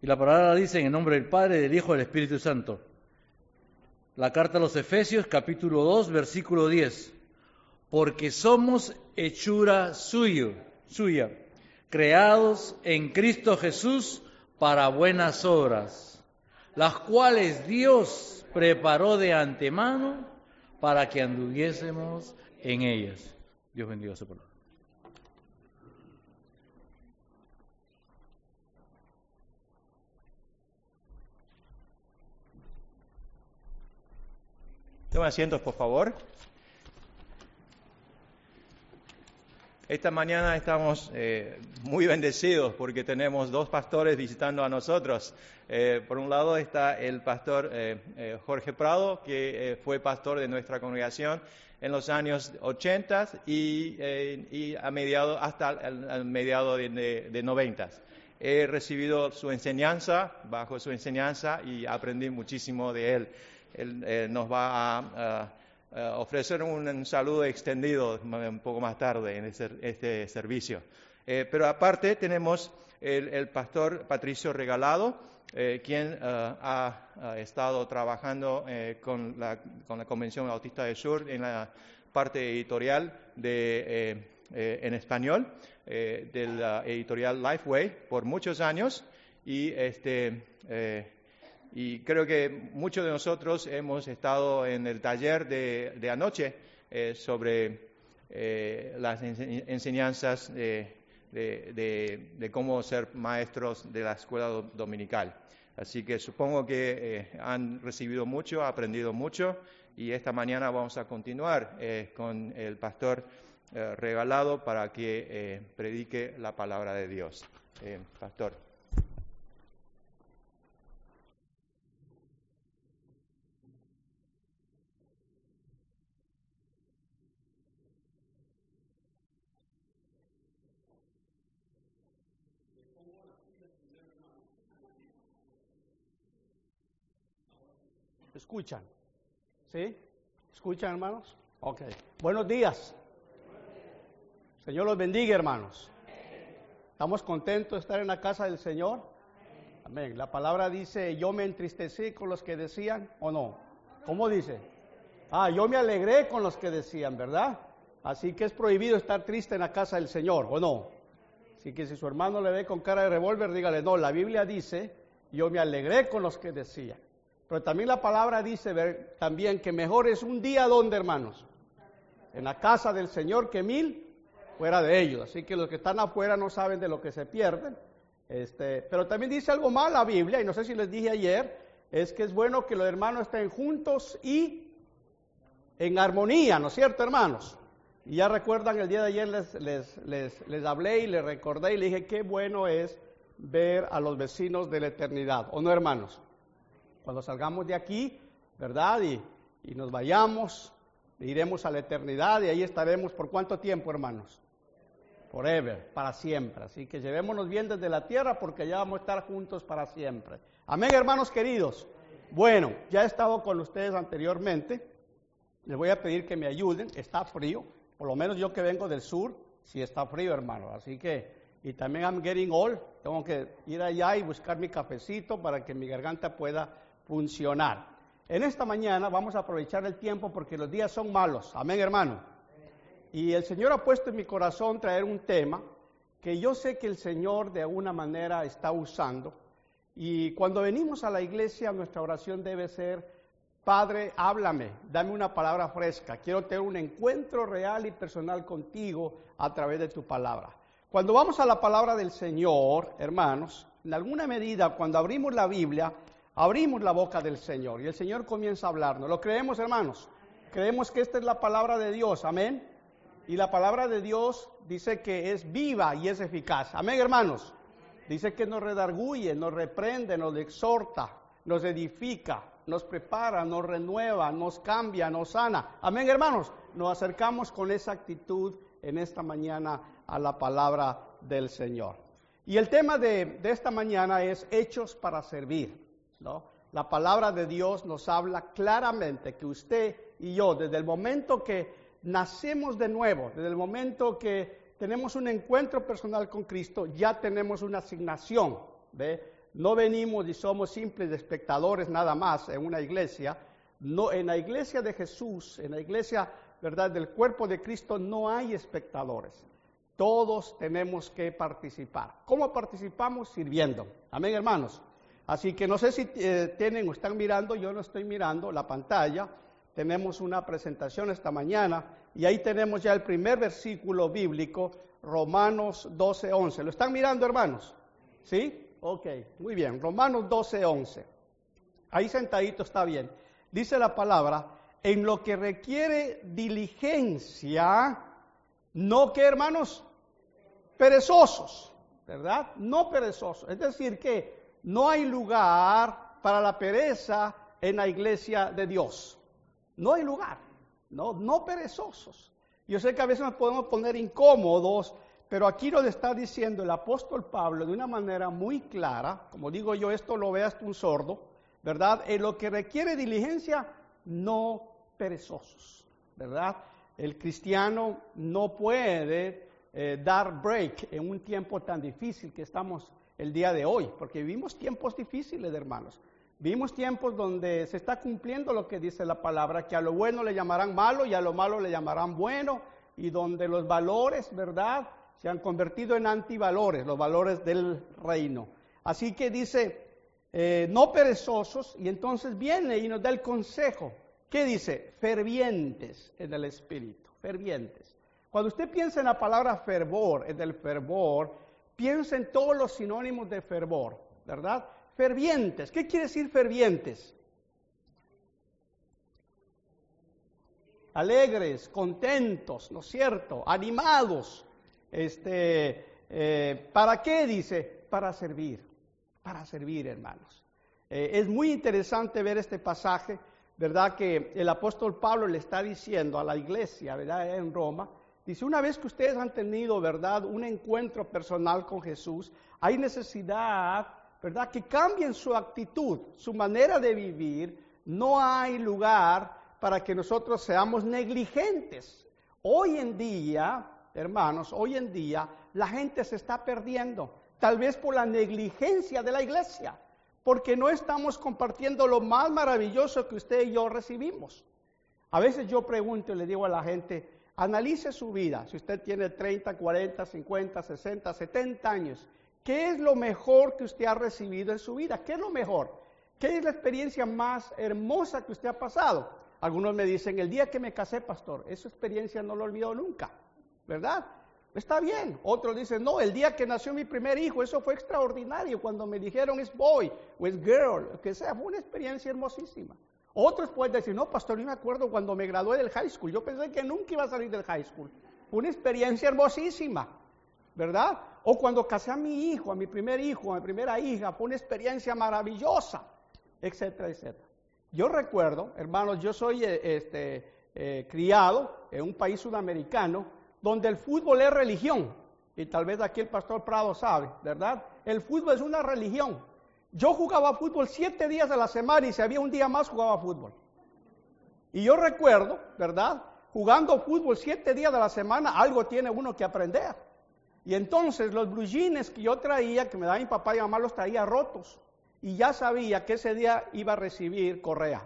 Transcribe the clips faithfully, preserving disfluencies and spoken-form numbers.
Y la palabra dice en el nombre del Padre, del Hijo y del Espíritu Santo. La carta a los Efesios, capítulo dos, versículo diez. Porque somos hechura suyo, suya, creados en Cristo Jesús para buenas obras, las cuales Dios preparó de antemano para que anduviésemos en ellas. Dios bendiga su palabra. Tomen asientos, por favor. Esta mañana estamos eh, muy bendecidos porque tenemos dos pastores visitando a nosotros. Eh, por un lado está el pastor eh, eh, Jorge Prado, que eh, fue pastor de nuestra congregación en los años ochenta y, eh, y a mediado, hasta el, el mediado de, de, de noventas. He recibido su enseñanza, bajo su enseñanza, y aprendí muchísimo de él. Él eh, nos va a... a Uh, ofrecer un, un saludo extendido un poco más tarde en este, este servicio. Eh, pero aparte tenemos el, el pastor Patricio Regalado, eh, quien uh, ha, ha estado trabajando eh, con, la, con la Convención Bautista del Sur en la parte editorial de, eh, eh, en español eh, de la editorial Lifeway por muchos años y este eh, Y creo que muchos de nosotros hemos estado en el taller de, de anoche eh, sobre eh, las enseñanzas de, de, de, de cómo ser maestros de la escuela dominical. Así que supongo que eh, han recibido mucho, aprendido mucho, y esta mañana vamos a continuar eh, con el pastor eh, Regalado para que eh, predique la palabra de Dios. Eh, pastor. ¿Escuchan? ¿Sí? ¿Escuchan, hermanos? Ok. Buenos días. Señor los bendiga, hermanos. ¿Estamos contentos de estar en la casa del Señor? Amén. La palabra dice, yo me entristecí con los que decían, ¿o no? ¿Cómo dice? Ah, yo me alegré con los que decían, ¿verdad? Así que es prohibido estar triste en la casa del Señor, ¿o no? Así que si su hermano le ve con cara de revólver, dígale, no, la Biblia dice, yo me alegré con los que decían. Pero también la palabra dice ver, también que mejor es un día, ¿dónde, hermanos? En la casa del Señor que mil fuera de ellos. Así que los que están afuera no saben de lo que se pierden. Este, pero también dice algo más la Biblia, y no sé si les dije ayer, es que es bueno que los hermanos estén juntos y en armonía, ¿no es cierto, hermanos? Y ya recuerdan, el día de ayer les, les, les, les hablé y les recordé y les dije qué bueno es ver a los vecinos de la eternidad, ¿o no, hermanos? Cuando salgamos de aquí, ¿verdad? Y, y nos vayamos, iremos a la eternidad y ahí estaremos por cuánto tiempo, hermanos. Forever, para siempre. Así que llevémonos bien desde la tierra porque ya vamos a estar juntos para siempre. Amén, hermanos queridos. Bueno, ya he estado con ustedes anteriormente. Les voy a pedir que me ayuden. Está frío, por lo menos yo que vengo del sur, sí está frío, hermano. Así que, y también I'm getting old. Tengo que ir allá y buscar mi cafecito para que mi garganta pueda funcionar. En esta mañana vamos a aprovechar el tiempo porque los días son malos. Amén, hermano. Y el Señor ha puesto en mi corazón traer un tema que yo sé que el Señor de alguna manera está usando. Y cuando venimos a la iglesia, nuestra oración debe ser, Padre, háblame, dame una palabra fresca. Quiero tener un encuentro real y personal contigo a través de tu palabra. Cuando vamos a la palabra del Señor, hermanos, en alguna medida, cuando abrimos la Biblia, abrimos la boca del Señor y el Señor comienza a hablarnos. ¿Lo creemos, hermanos? Creemos que esta es la palabra de Dios, amén. Y la palabra de Dios dice que es viva y es eficaz. Amén, hermanos. Dice que nos redarguye, nos reprende, nos exhorta, nos edifica, nos prepara, nos renueva, nos cambia, nos sana. Amén, hermanos. Nos acercamos con esa actitud en esta mañana a la palabra del Señor. Y el tema de, de esta mañana es hechos para servir, ¿no? La palabra de Dios nos habla claramente que usted y yo, desde el momento que nacemos de nuevo, desde el momento que tenemos un encuentro personal con Cristo, ya tenemos una asignación, ¿ve? no venimos y somos simples espectadores nada más en una iglesia. No, en la iglesia de Jesús, en la iglesia, ¿verdad?, del cuerpo de Cristo, no hay espectadores. Todos tenemos que participar. ¿Cómo participamos? Sirviendo. Amén, hermanos. Así que no sé si eh, tienen o están mirando, yo no estoy mirando la pantalla. Tenemos una presentación esta mañana y ahí tenemos ya el primer versículo bíblico, Romanos doce, once. ¿Lo están mirando, hermanos? ¿Sí? Ok, muy bien. Romanos doce, once. Ahí sentadito está bien. Dice la palabra, en lo que requiere diligencia, no que, hermanos, perezosos, ¿verdad? No perezosos. Es decir, que no hay lugar para la pereza en la iglesia de Dios. No hay lugar, no, no perezosos. Yo sé que a veces nos podemos poner incómodos, pero aquí lo está diciendo el apóstol Pablo de una manera muy clara. Como digo yo, esto lo ve hasta un sordo, ¿verdad? En lo que requiere diligencia, no perezosos, ¿verdad? El cristiano no puede eh, dar break en un tiempo tan difícil que estamos el día de hoy, porque vivimos tiempos difíciles, hermanos. Vivimos tiempos donde se está cumpliendo lo que dice la palabra, que a lo bueno le llamarán malo y a lo malo le llamarán bueno, y donde los valores, ¿verdad?, se han convertido en antivalores, los valores del reino. Así que dice, eh, no perezosos, y entonces viene y nos da el consejo. ¿Qué dice? Fervientes en el espíritu, fervientes. Cuando usted piensa en la palabra fervor, en el fervor, piensa en todos los sinónimos de fervor, ¿verdad? Fervientes. ¿Qué quiere decir fervientes? Alegres, contentos, ¿no es cierto? Animados. Este, eh, ¿Para qué dice? Para servir, para servir, hermanos. Eh, es muy interesante ver este pasaje, ¿verdad? Que el apóstol Pablo le está diciendo a la iglesia, ¿verdad?, en Roma. Dice, una vez que ustedes han tenido, ¿verdad?, un encuentro personal con Jesús, hay necesidad, ¿verdad?, que cambien su actitud, su manera de vivir. No hay lugar para que nosotros seamos negligentes. Hoy en día, hermanos, hoy en día la gente se está perdiendo, tal vez por la negligencia de la iglesia, porque no estamos compartiendo lo más maravilloso que usted y yo recibimos. A veces yo pregunto y le digo a la gente, analice su vida, si usted tiene treinta, cuarenta, cincuenta, sesenta, setenta años, ¿qué es lo mejor que usted ha recibido en su vida? ¿Qué es lo mejor? ¿Qué es la experiencia más hermosa que usted ha pasado? Algunos me dicen, el día que me casé, pastor, esa experiencia no lo olvido nunca, ¿verdad? Está bien. Otros dicen, no, el día que nació mi primer hijo, eso fue extraordinario, cuando me dijeron es boy o es girl, lo que sea, fue una experiencia hermosísima. Otros pueden decir, no, pastor, yo me acuerdo cuando me gradué del high school, yo pensé que nunca iba a salir del high school, fue una experiencia hermosísima, ¿verdad? O cuando casé a mi hijo, a mi primer hijo, a mi primera hija, fue una experiencia maravillosa, etcétera, etcétera. Yo recuerdo, hermanos, yo soy este, eh, criado en un país sudamericano donde el fútbol es religión, y tal vez aquí el pastor Prado sabe, ¿verdad? El fútbol es una religión. Yo jugaba fútbol siete días a la semana y si había un día más jugaba fútbol. Y yo recuerdo, ¿verdad? Jugando fútbol siete días de la semana, algo tiene uno que aprender. Y entonces los blue jeans que yo traía, que me daba mi papá y mi mamá, los traía rotos. Y ya sabía que ese día iba a recibir correa.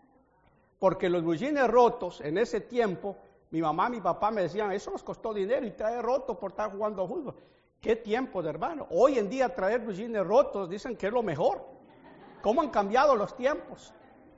Porque los blue jeans rotos en ese tiempo, mi mamá y mi papá me decían, eso nos costó dinero y trae roto por estar jugando fútbol. ¿Qué tiempos, hermano? Hoy en día traer blue jeans rotos dicen que es lo mejor. ¿Cómo han cambiado los tiempos?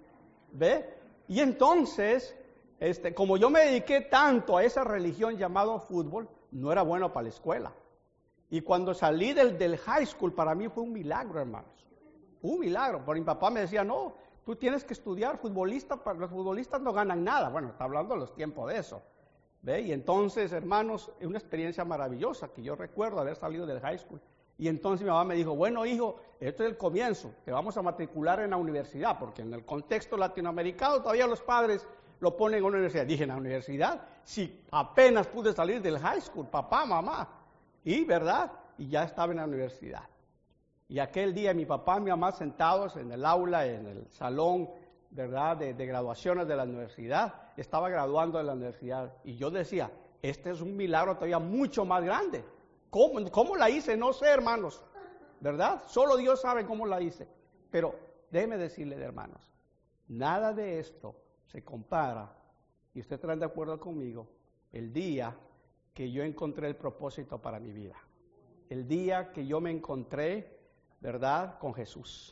¿Ve? Y entonces, este, como yo me dediqué tanto a esa religión llamada fútbol, no era bueno para la escuela. Y cuando salí del, del high school, para mí fue un milagro, hermanos. Un milagro. Porque mi papá me decía, no, tú tienes que estudiar futbolista, los futbolistas no ganan nada. Bueno, está hablando de los tiempos de eso. ¿Ve? Y entonces, hermanos, es una experiencia maravillosa que yo recuerdo haber salido del high school. Y entonces mi mamá me dijo, bueno, hijo, esto es el comienzo, te vamos a matricular en la universidad, porque en el contexto latinoamericano todavía los padres lo ponen en una universidad. Dije, ¿en la universidad? Si apenas pude salir del high school, papá, mamá. Y, ¿verdad? Y ya estaba en la universidad. Y aquel día mi papá y mi mamá sentados en el aula, en el salón, ¿verdad?, de, de graduaciones de la universidad, estaba graduando de la universidad. Y yo decía, este es un milagro todavía mucho más grande. ¿Cómo, cómo la hice? No sé, hermanos. ¿verdad? Solo Dios sabe cómo la hice. Pero déjeme decirle, hermanos, nada de esto se compara, y ustedes estarán de acuerdo conmigo, el día que yo encontré el propósito para mi vida. El día que yo me encontré, ¿verdad?, con Jesús.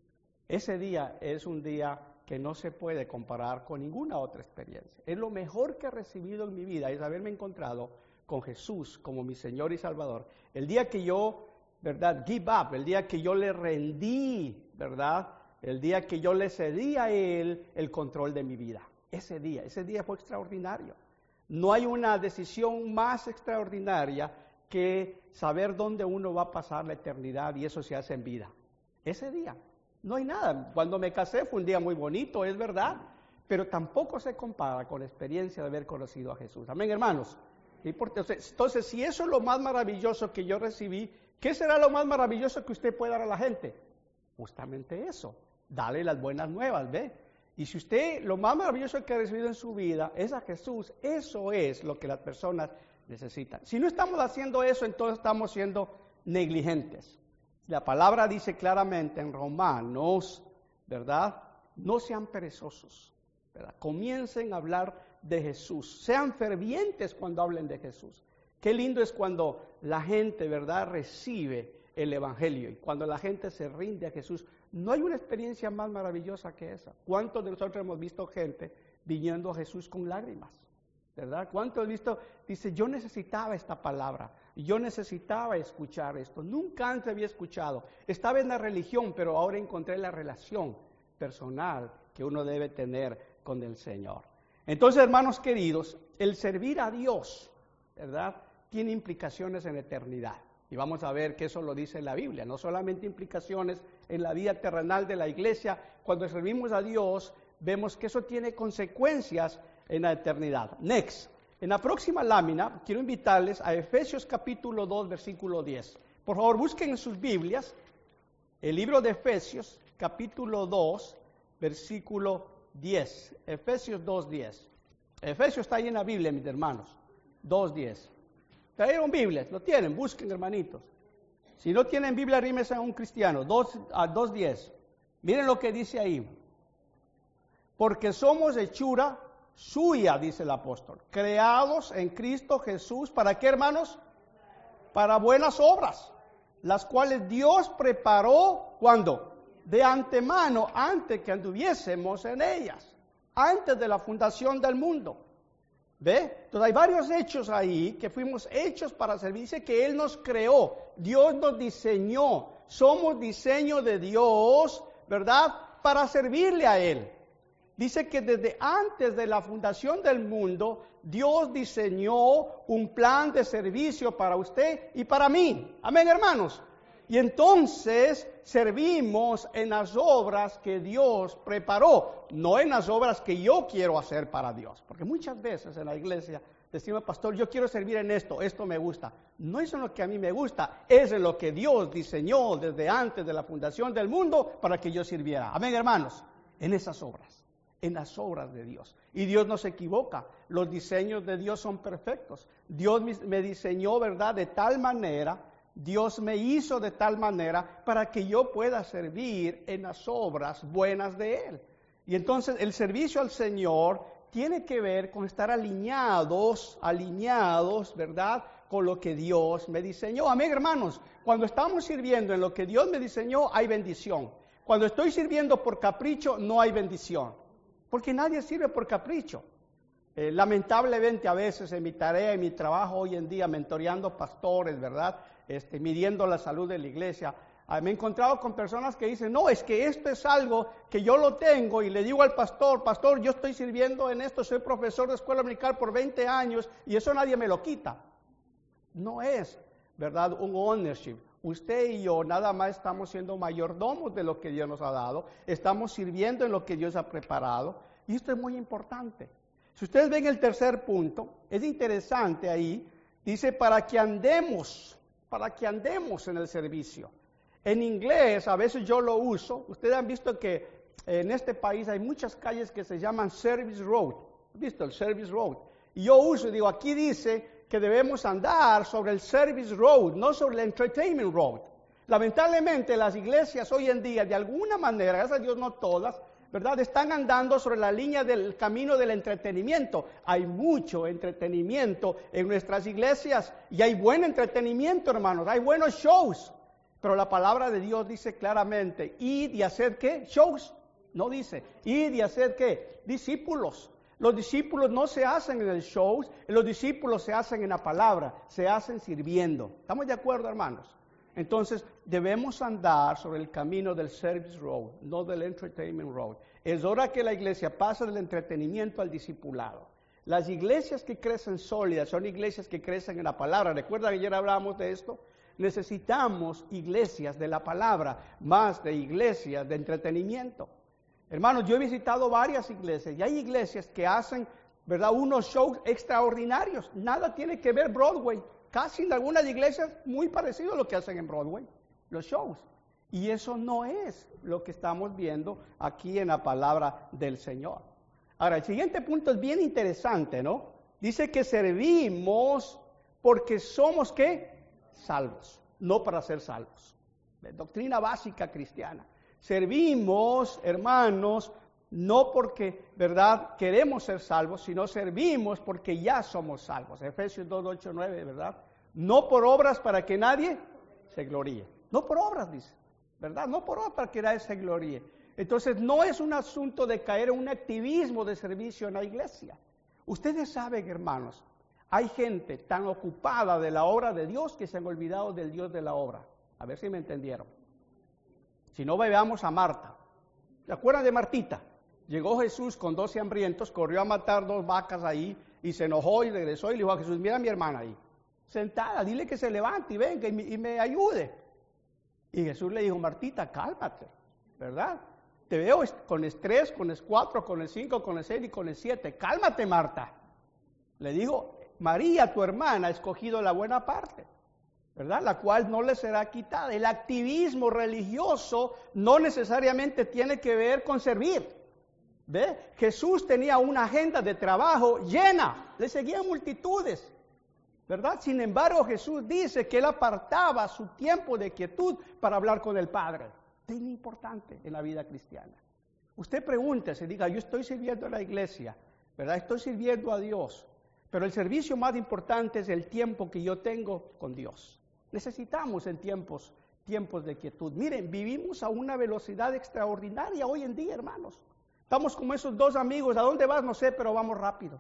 Ese día es un día que no se puede comparar con ninguna otra experiencia. Es lo mejor que he recibido en mi vida, es haberme encontrado con Jesús como mi Señor y Salvador. El día que yo, ¿verdad?, give up, el día que yo le rendí, ¿verdad?, el día que yo le cedí a Él el control de mi vida. Ese día, ese día fue extraordinario. No hay una decisión más extraordinaria que saber dónde uno va a pasar la eternidad, y eso se hace en vida. Ese día, no hay nada. Cuando me casé fue un día muy bonito, es verdad, pero tampoco se compara con la experiencia de haber conocido a Jesús. Amén, hermanos. Entonces, si eso es lo más maravilloso que yo recibí, ¿qué será lo más maravilloso que usted puede dar a la gente? Justamente eso, dale las buenas nuevas, ¿ve? Y si usted, lo más maravilloso que ha recibido en su vida es a Jesús, eso es lo que las personas necesitan. Si no estamos haciendo eso, entonces estamos siendo negligentes. La palabra dice claramente en Romanos, ¿verdad? No sean perezosos, ¿verdad? Comiencen a hablar de Jesús. Sean fervientes cuando hablen de Jesús. Qué lindo es cuando la gente, ¿verdad?, recibe el Evangelio y cuando la gente se rinde a Jesús. No hay una experiencia más maravillosa que esa. ¿Cuántos de nosotros hemos visto gente viniendo a Jesús con lágrimas? ¿Verdad? ¿Cuántos hemos visto? Dice, yo necesitaba esta palabra, yo necesitaba escuchar esto. Nunca antes había escuchado. Estaba en la religión, pero ahora encontré la relación personal que uno debe tener con el Señor. Entonces, hermanos queridos, el servir a Dios, ¿verdad?, tiene implicaciones en la eternidad. Y vamos a ver que eso lo dice la Biblia, no solamente implicaciones en la vida terrenal de la iglesia. Cuando servimos a Dios, vemos que eso tiene consecuencias en la eternidad. Next, en la próxima lámina, quiero invitarles a Efesios capítulo dos, versículo diez. Por favor, busquen en sus Biblias el libro de Efesios, capítulo dos, versículo diez. Efesios dos, diez. Efesios está ahí en la Biblia, mis hermanos. dos, diez. ¿Trajeron Biblias? ¿Lo tienen? Busquen, hermanitos. Si no tienen Biblia, rímense a un cristiano. dos, diez. Miren lo que dice ahí. Porque somos hechura suya, dice el apóstol, creados en Cristo Jesús. ¿Para qué, hermanos? Para buenas obras, las cuales Dios preparó, ¿cuándo? De antemano, antes que anduviésemos en ellas, antes de la fundación del mundo. ¿Ve? Entonces hay varios hechos ahí que fuimos hechos para servir. Dice que Él nos creó, Dios nos diseñó, somos diseño de Dios, ¿verdad?, para servirle a Él. Dice que desde antes de la fundación del mundo, Dios diseñó un plan de servicio para usted y para mí. Amén, hermanos. Y entonces servimos en las obras que Dios preparó, no en las obras que yo quiero hacer para Dios. Porque muchas veces en la iglesia decimos, pastor, yo quiero servir en esto, esto me gusta. No es en lo que a mí me gusta, es en lo que Dios diseñó desde antes de la fundación del mundo para que yo sirviera. Amén, hermanos, en esas obras, en las obras de Dios. Y Dios no se equivoca, los diseños de Dios son perfectos. Dios me diseñó, ¿verdad?, de tal manera, Dios me hizo de tal manera para que yo pueda servir en las obras buenas de Él. Y entonces el servicio al Señor tiene que ver con estar alineados, alineados, ¿verdad?, con lo que Dios me diseñó. Amén, hermanos. Cuando estamos sirviendo en lo que Dios me diseñó, hay bendición. Cuando estoy sirviendo por capricho, no hay bendición. Porque nadie sirve por capricho. Eh, lamentablemente a veces en mi tarea, en mi trabajo hoy en día, mentoreando pastores, ¿verdad?, Este, midiendo la salud de la iglesia, ah, me he encontrado con personas que dicen, no, es que esto es algo que yo lo tengo, y le digo al pastor, pastor, yo estoy sirviendo en esto, soy profesor de escuela dominical por veinte años, y eso nadie me lo quita. No es, ¿verdad?, un ownership. Usted y yo nada más estamos siendo mayordomos de lo que Dios nos ha dado, estamos sirviendo en lo que Dios ha preparado, y esto es muy importante. Si ustedes ven el tercer punto, es interesante ahí, dice, para que andemos, para que andemos en el servicio. En inglés, a veces yo lo uso. Ustedes han visto que en este país hay muchas calles que se llaman Service Road. ¿Han visto el Service Road? Y yo uso, digo, aquí dice que debemos andar sobre el Service Road, no sobre el Entertainment Road. Lamentablemente las iglesias hoy en día, de alguna manera, gracias a Dios no todas, ¿verdad? Están andando sobre la línea del camino del entretenimiento. Hay mucho entretenimiento en nuestras iglesias y hay buen entretenimiento, hermanos, hay buenos shows. Pero la palabra de Dios dice claramente, ¿id y hacer qué? Shows. No dice, ¿id y hacer qué? Discípulos. Los discípulos no se hacen en el show, los discípulos se hacen en la palabra, se hacen sirviendo. ¿Estamos de acuerdo, hermanos? Entonces, debemos andar sobre el camino del service road, no del entertainment road. Es hora que la iglesia pase del entretenimiento al discipulado. Las iglesias que crecen sólidas son iglesias que crecen en la palabra. ¿Recuerda que ayer hablábamos de esto? Necesitamos iglesias de la palabra, más de iglesias de entretenimiento. Hermanos, yo he visitado varias iglesias y hay iglesias que hacen, ¿verdad?, unos shows extraordinarios. Nada tiene que ver Broadway. Casi en algunas iglesias muy parecido a lo que hacen en Broadway, los shows. Y eso no es lo que estamos viendo aquí en la palabra del Señor. Ahora, el siguiente punto es bien interesante, ¿no? Dice que servimos porque somos, ¿qué? Salvos, no para ser salvos. Doctrina básica cristiana. Servimos, hermanos, no porque, ¿verdad?, queremos ser salvos, sino servimos porque ya somos salvos. Efesios dos, ocho, nueve, ¿verdad? No por obras para que nadie se gloríe. No por obras, dice, ¿verdad? No por obras para que nadie se gloríe. Entonces, no es un asunto de caer en un activismo de servicio en la iglesia. Ustedes saben, hermanos, hay gente tan ocupada de la obra de Dios que se han olvidado del Dios de la obra. A ver si me entendieron. Si no, veamos a Marta. ¿Se acuerdan de Martita? Llegó Jesús con doce hambrientos, corrió a matar dos vacas ahí y se enojó y regresó y le dijo a Jesús, mira a mi hermana ahí, sentada, dile que se levante y venga y me, y me ayude. Y Jesús le dijo, Martita, cálmate, ¿verdad? Te veo con el tres, con el cuatro, con el cinco, con el seis y con el siete. Cálmate, Marta. Le dijo, María, tu hermana, ha escogido la buena parte, ¿verdad? La cual no le será quitada. El activismo religioso no necesariamente tiene que ver con servir. ¿Ve? Jesús tenía una agenda de trabajo llena, le seguían multitudes, ¿verdad? Sin embargo, Jesús dice que él apartaba su tiempo de quietud para hablar con el Padre. Es muy importante en la vida cristiana. Usted pregúntese, diga, yo estoy sirviendo a la iglesia, ¿verdad? Estoy sirviendo a Dios, pero el servicio más importante es el tiempo que yo tengo con Dios. Necesitamos en tiempos, tiempos de quietud. Miren, vivimos a una velocidad extraordinaria hoy en día, hermanos. Estamos como esos dos amigos, ¿a dónde vas? No sé, pero vamos rápido.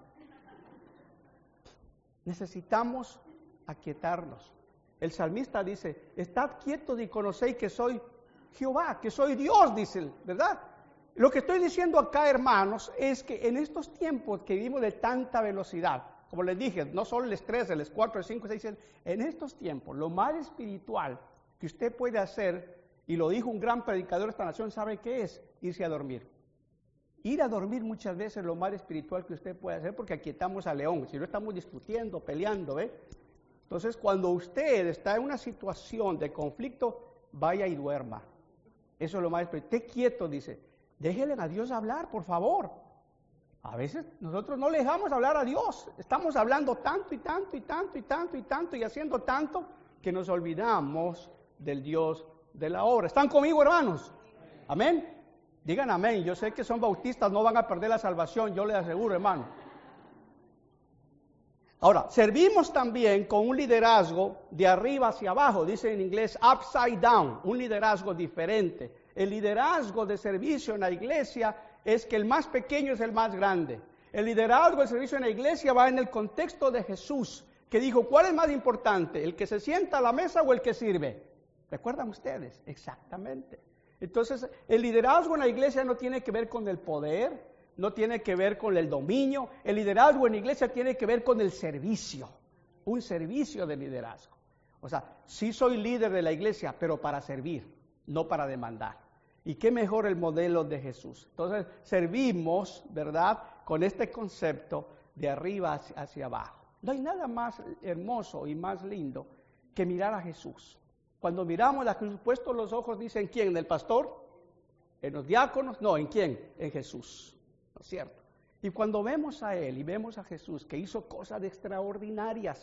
Necesitamos aquietarnos. El salmista dice, estad quietos y conocéis que soy Jehová, que soy Dios, dice él, ¿verdad? Lo que estoy diciendo acá, hermanos, es que en estos tiempos que vivimos de tanta velocidad, como les dije, no solo el estrés, el cuatro, el cinco, el seis, en estos tiempos, lo más espiritual que usted puede hacer, y lo dijo un gran predicador de esta nación, ¿sabe qué es? Irse a dormir. Ir a dormir muchas veces es lo más espiritual que usted puede hacer porque aquietamos al león, si no estamos discutiendo, peleando, ¿ve? Entonces, cuando usted está en una situación de conflicto, vaya y duerma. Eso es lo más espiritual. Esté quieto, dice. Déjenle a Dios hablar, por favor. A veces nosotros no le dejamos hablar a Dios. Estamos hablando tanto y tanto y tanto y tanto y tanto y haciendo tanto que nos olvidamos del Dios de la obra. ¿Están conmigo, hermanos? Amén. Digan amén. Yo sé que son bautistas, no van a perder la salvación, yo les aseguro, hermano. Ahora, servimos también con un liderazgo de arriba hacia abajo, dice en inglés upside down, un liderazgo diferente. El liderazgo de servicio en la iglesia es que el más pequeño es el más grande. El liderazgo de servicio en la iglesia va en el contexto de Jesús, que dijo, ¿cuál es más importante? ¿El que se sienta a la mesa o el que sirve? ¿Recuerdan ustedes? Exactamente. Entonces, el liderazgo en la iglesia no tiene que ver con el poder, no tiene que ver con el dominio. El liderazgo en la iglesia tiene que ver con el servicio, un servicio de liderazgo. O sea, sí soy líder de la iglesia, pero para servir, no para demandar. Y qué mejor el modelo de Jesús. Entonces, servimos, ¿verdad?, con este concepto de arriba hacia, hacia abajo. No hay nada más hermoso y más lindo que mirar a Jesús. Cuando miramos a Jesús, puestos los ojos, dicen, ¿quién? ¿En el pastor? ¿En los diáconos? No, ¿en quién? En Jesús, ¿no es cierto? Y cuando vemos a Él y vemos a Jesús, que hizo cosas extraordinarias,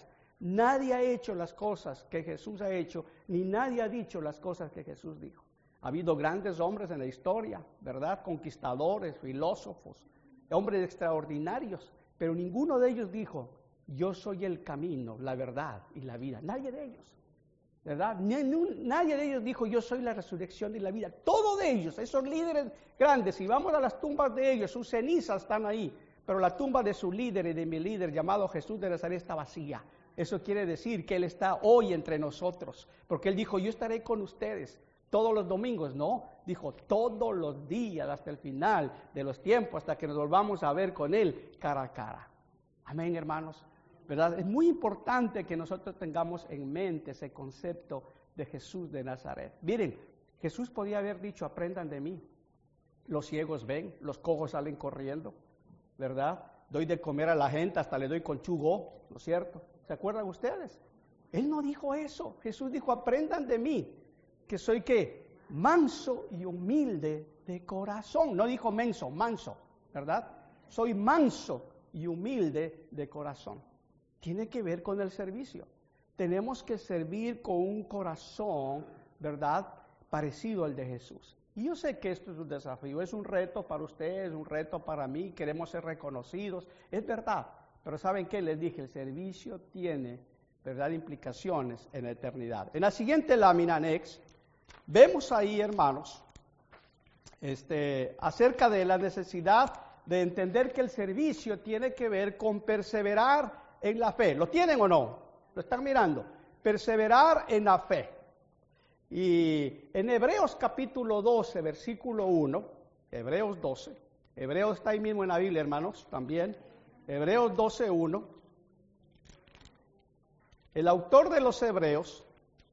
Nadie ha hecho las cosas que Jesús ha hecho, ni nadie ha dicho las cosas que Jesús dijo. Ha habido grandes hombres en la historia, ¿verdad? Conquistadores, filósofos, hombres extraordinarios, pero ninguno de ellos dijo, yo soy el camino, la verdad y la vida. Nadie de ellos, ¿verdad? Nadie de ellos dijo, yo soy la resurrección y la vida. Todos de ellos, esos líderes grandes, si vamos a las tumbas de ellos, sus cenizas están ahí, pero la tumba de su líder y de mi líder llamado Jesús de Nazaret está vacía. Eso quiere decir que Él está hoy entre nosotros, porque Él dijo, yo estaré con ustedes todos los domingos. No, dijo todos los días hasta el final de los tiempos, hasta que nos volvamos a ver con Él cara a cara. Amén, hermanos, ¿verdad? Es muy importante que nosotros tengamos en mente ese concepto de Jesús de Nazaret. Miren, Jesús podía haber dicho, aprendan de mí. Los ciegos ven, los cojos salen corriendo, ¿verdad? Doy de comer a la gente, hasta le doy con chugó, ¿no es cierto? ¿Se acuerdan ustedes? Él no dijo eso. Jesús dijo, aprendan de mí, que soy ¿qué? Manso y humilde de corazón. No dijo menso, manso, ¿verdad? Soy manso y humilde de corazón. Tiene que ver con el servicio. Tenemos que servir con un corazón, ¿verdad? Parecido al de Jesús. Y yo sé que esto es un desafío, es un reto para ustedes, es un reto para mí, queremos ser reconocidos, es verdad. Pero ¿saben qué? Les dije, el servicio tiene, ¿verdad?, implicaciones en la eternidad. En la siguiente lámina, Next, vemos ahí, hermanos, este, acerca de la necesidad de entender que el servicio tiene que ver con perseverar en la fe. ¿Lo tienen o no? ¿Lo están mirando? Perseverar en la fe. Y en Hebreos capítulo doce, versículo uno, Hebreos doce, Hebreos está ahí mismo en la Biblia, hermanos, también. Hebreos doce uno, el autor de los Hebreos,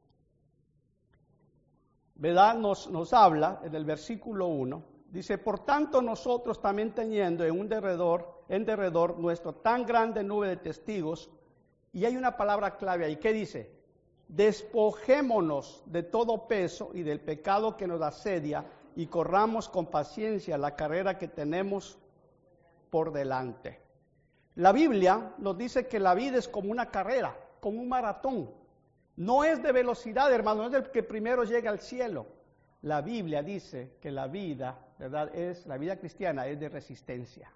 ¿verdad? Nos, nos habla en el versículo uno, dice, por tanto nosotros también teniendo en un derredor, en derredor nuestro tan grande nube de testigos, y hay una palabra clave ahí, ¿qué dice? Despojémonos de todo peso y del pecado que nos asedia y corramos con paciencia la carrera que tenemos por delante. La Biblia nos dice que la vida es como una carrera, como un maratón. No es de velocidad, hermano, no es del que primero llega al cielo. La Biblia dice que la vida, ¿verdad?, es, la vida cristiana es de resistencia.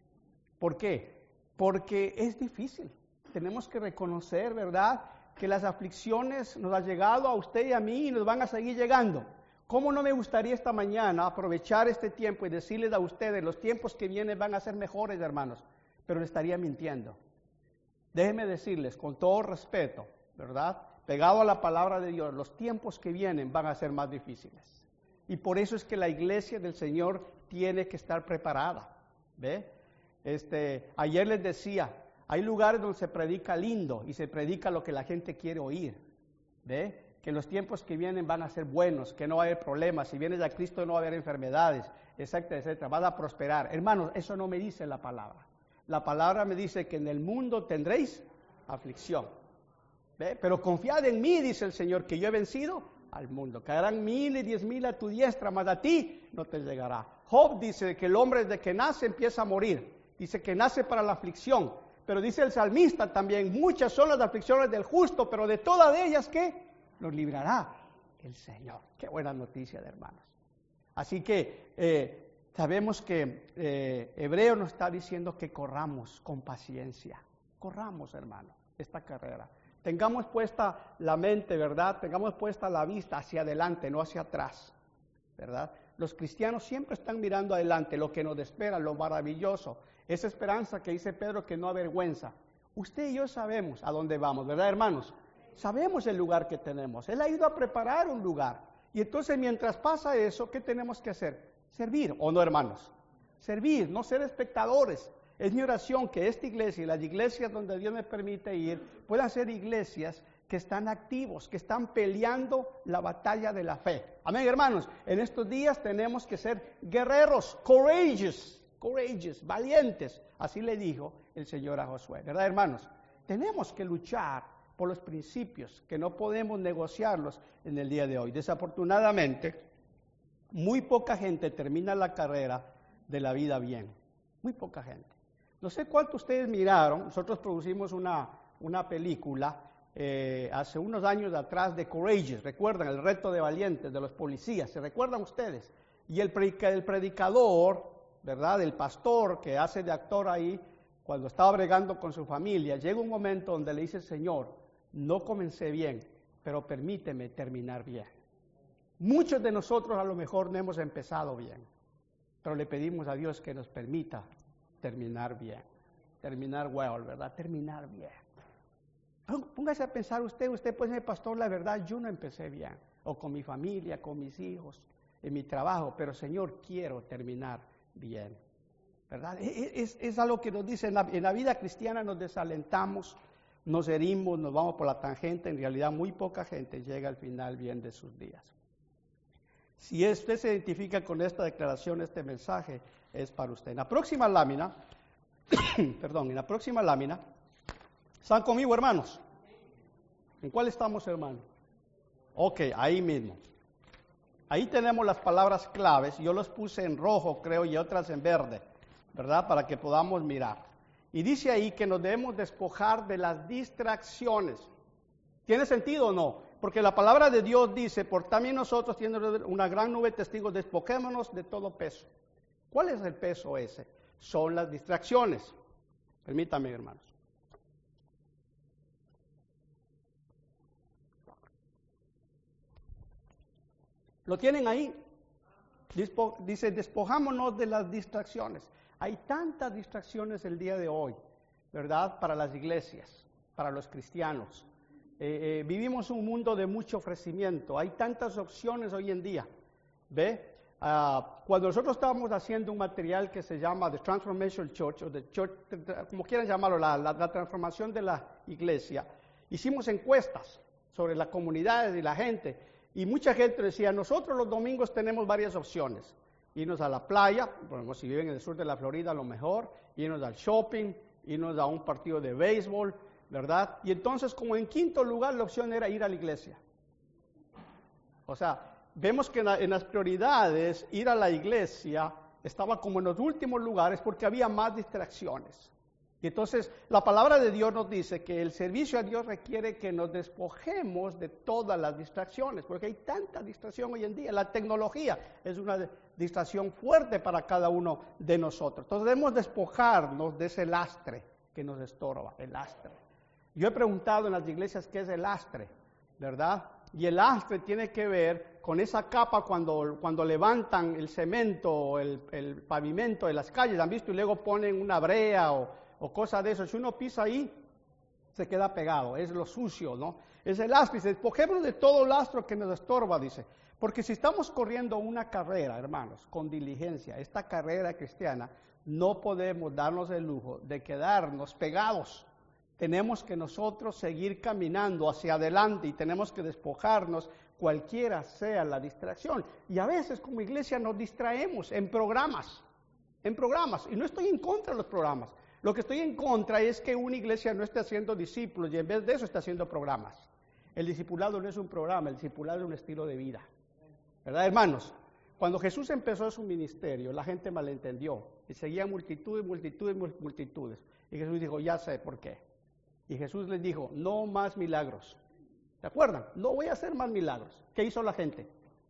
¿Por qué? Porque es difícil. Tenemos que reconocer, ¿verdad?, que las aflicciones nos han llegado a usted y a mí y nos van a seguir llegando. ¿Cómo no me gustaría esta mañana aprovechar este tiempo y decirles a ustedes, los tiempos que vienen van a ser mejores, hermanos? Pero le estaría mintiendo. Déjenme decirles, con todo respeto, ¿verdad?, pegado a la palabra de Dios, los tiempos que vienen van a ser más difíciles. Y por eso es que la iglesia del Señor tiene que estar preparada. ¿Ve? Este, ayer les decía, hay lugares donde se predica lindo y se predica lo que la gente quiere oír. ¿Ve? Que los tiempos que vienen van a ser buenos, que no va a haber problemas, si vienes a Cristo no va a haber enfermedades, etcétera, etcétera, vas a prosperar. Hermanos, eso no me dice la palabra. La palabra me dice que en el mundo tendréis aflicción. ¿Ve? Pero confiad en mí, dice el Señor, que yo he vencido al mundo. Caerán mil y diez mil a tu diestra, mas a ti no te llegará. Job dice que el hombre desde que nace empieza a morir. Dice que nace para la aflicción. Pero dice el salmista también, muchas son las aflicciones del justo, pero de todas ellas, ¿qué? Nos librará el Señor. Qué buena noticia, de hermanos. Así que eh, sabemos que eh, Hebreo nos está diciendo que corramos con paciencia. Corramos, hermano, esta carrera. Tengamos puesta la mente, ¿verdad? Tengamos puesta la vista hacia adelante, no hacia atrás, ¿verdad? Los cristianos siempre están mirando adelante, lo que nos espera, lo maravilloso. Esa esperanza que dice Pedro que no avergüenza. Usted y yo sabemos a dónde vamos, ¿verdad, hermanos? Sabemos el lugar que tenemos. Él ha ido a preparar un lugar. Y entonces, mientras pasa eso, ¿qué tenemos que hacer? Servir, ¿o no, hermanos? Servir, no ser espectadores. Es mi oración que esta iglesia y las iglesias donde Dios me permite ir puedan ser iglesias que están activos, que están peleando la batalla de la fe. Amén, hermanos. En estos días tenemos que ser guerreros, courageous, courageous, valientes. Así le dijo el Señor a Josué, ¿verdad, hermanos? Tenemos que luchar por los principios, que no podemos negociarlos en el día de hoy. Desafortunadamente, muy poca gente termina la carrera de la vida bien. Muy poca gente. No sé cuántos ustedes miraron, nosotros producimos una, una película eh, hace unos años atrás de Courageous, ¿recuerdan? El reto de valientes de los policías, ¿se recuerdan ustedes? Y el, predica, el predicador, ¿verdad? El pastor que hace de actor ahí, cuando estaba bregando con su familia, llega un momento donde le dice, Señor, no comencé bien, pero permíteme terminar bien. Muchos de nosotros a lo mejor no hemos empezado bien, pero le pedimos a Dios que nos permita terminar bien. Terminar well, ¿verdad? Terminar bien. Póngase a pensar usted, usted puede ser pastor, la verdad, yo no empecé bien, o con mi familia, con mis hijos, en mi trabajo, pero Señor, quiero terminar bien, ¿verdad? Es, es algo que nos dice, en la, en la vida cristiana nos desalentamos, nos herimos, nos vamos por la tangente, en realidad muy poca gente llega al final bien de sus días. Si usted se identifica con esta declaración, este mensaje es para usted. En la próxima lámina, perdón, en la próxima lámina, ¿están conmigo, hermanos? ¿En cuál estamos, hermano? Ok, ahí mismo. Ahí tenemos las palabras claves, yo las puse en rojo, creo, y otras en verde, ¿verdad? Para que podamos mirar. Y dice ahí que nos debemos despojar de las distracciones. ¿Tiene sentido o no? Porque la palabra de Dios dice, por también nosotros, teniendo una gran nube de testigos, despojémonos de todo peso. ¿Cuál es el peso ese? Son las distracciones. Permítanme, hermanos. ¿Lo tienen ahí? Dispo, dice, despojámonos de las distracciones. Hay tantas distracciones el día de hoy, ¿verdad? Para las iglesias, para los cristianos. Eh, eh, vivimos un mundo de mucho ofrecimiento. Hay tantas opciones hoy en día. ¿Ve? Uh, cuando nosotros estábamos haciendo un material que se llama The Transformation Church, o The Church, como quieran llamarlo, la, la, la transformación de la iglesia, hicimos encuestas sobre las comunidades y la gente, y mucha gente decía, nosotros los domingos tenemos varias opciones, irnos a la playa, por ejemplo, si viven en el sur de la Florida, a lo mejor, irnos al shopping, irnos a un partido de béisbol, ¿verdad? Y entonces, como en quinto lugar, la opción era ir a la iglesia. O sea, vemos que en, la, en las prioridades, ir a la iglesia estaba como en los últimos lugares porque había más distracciones. Y entonces, la palabra de Dios nos dice que el servicio a Dios requiere que nos despojemos de todas las distracciones, porque hay tanta distracción hoy en día. La tecnología es una distracción fuerte para cada uno de nosotros. Entonces, debemos despojarnos de ese lastre que nos estorba, el lastre. Yo he preguntado en las iglesias qué es el lastre, ¿verdad? Y el lastre tiene que ver con esa capa cuando, cuando levantan el cemento o el, el pavimento de las calles, ¿han visto? Y luego ponen una brea o, o cosas de eso. Si uno pisa ahí, se queda pegado, es lo sucio, ¿no? Es el lastre, dice, despojémonos de todo lastro que nos estorba, dice. Porque si estamos corriendo una carrera, hermanos, con diligencia, esta carrera cristiana, no podemos darnos el lujo de quedarnos pegados. Tenemos que nosotros seguir caminando hacia adelante y tenemos que despojarnos cualquiera sea la distracción. Y a veces como iglesia nos distraemos en programas, en programas. Y no estoy en contra de los programas. Lo que estoy en contra es que una iglesia no esté haciendo discípulos y en vez de eso está haciendo programas. El discipulado no es un programa, el discipulado es un estilo de vida. ¿Verdad, hermanos? Cuando Jesús empezó su ministerio, la gente malentendió. Y seguían multitudes, multitudes, multitudes. Y Jesús dijo, ya sé por qué. Y Jesús les dijo, no más milagros. ¿Se acuerdan? No voy a hacer más milagros. ¿Qué hizo la gente?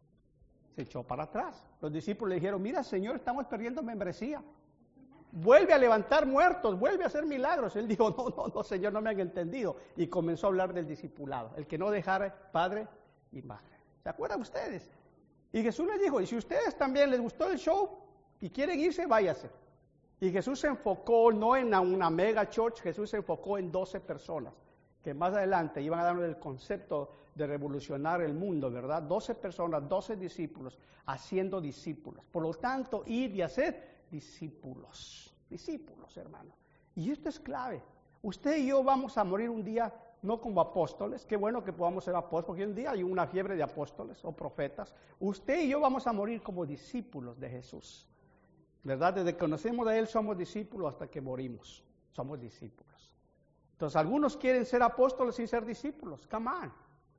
Se echó para atrás. Los discípulos le dijeron, mira, Señor, estamos perdiendo membresía. Vuelve a levantar muertos, vuelve a hacer milagros. Él dijo, no, no, no, Señor, no me han entendido. Y comenzó a hablar del discipulado, el que no dejara padre y madre. ¿Se acuerdan ustedes? Y Jesús les dijo, y si ustedes también les gustó el show y quieren irse, váyase. Y Jesús se enfocó no en una mega church, Jesús se enfocó en doce personas, que más adelante iban a darnos el concepto de revolucionar el mundo, ¿verdad? doce personas, doce discípulos, haciendo discípulos. Por lo tanto, ir y hacer discípulos, discípulos, hermano. Y esto es clave. Usted y yo vamos a morir un día, no como apóstoles, qué bueno que podamos ser apóstoles, porque hoy en día hay una fiebre de apóstoles o profetas. Usted y yo vamos a morir como discípulos de Jesús. ¿Verdad? Desde que conocemos a Él somos discípulos hasta que morimos. Somos discípulos. Entonces, algunos quieren ser apóstoles sin ser discípulos. Come on.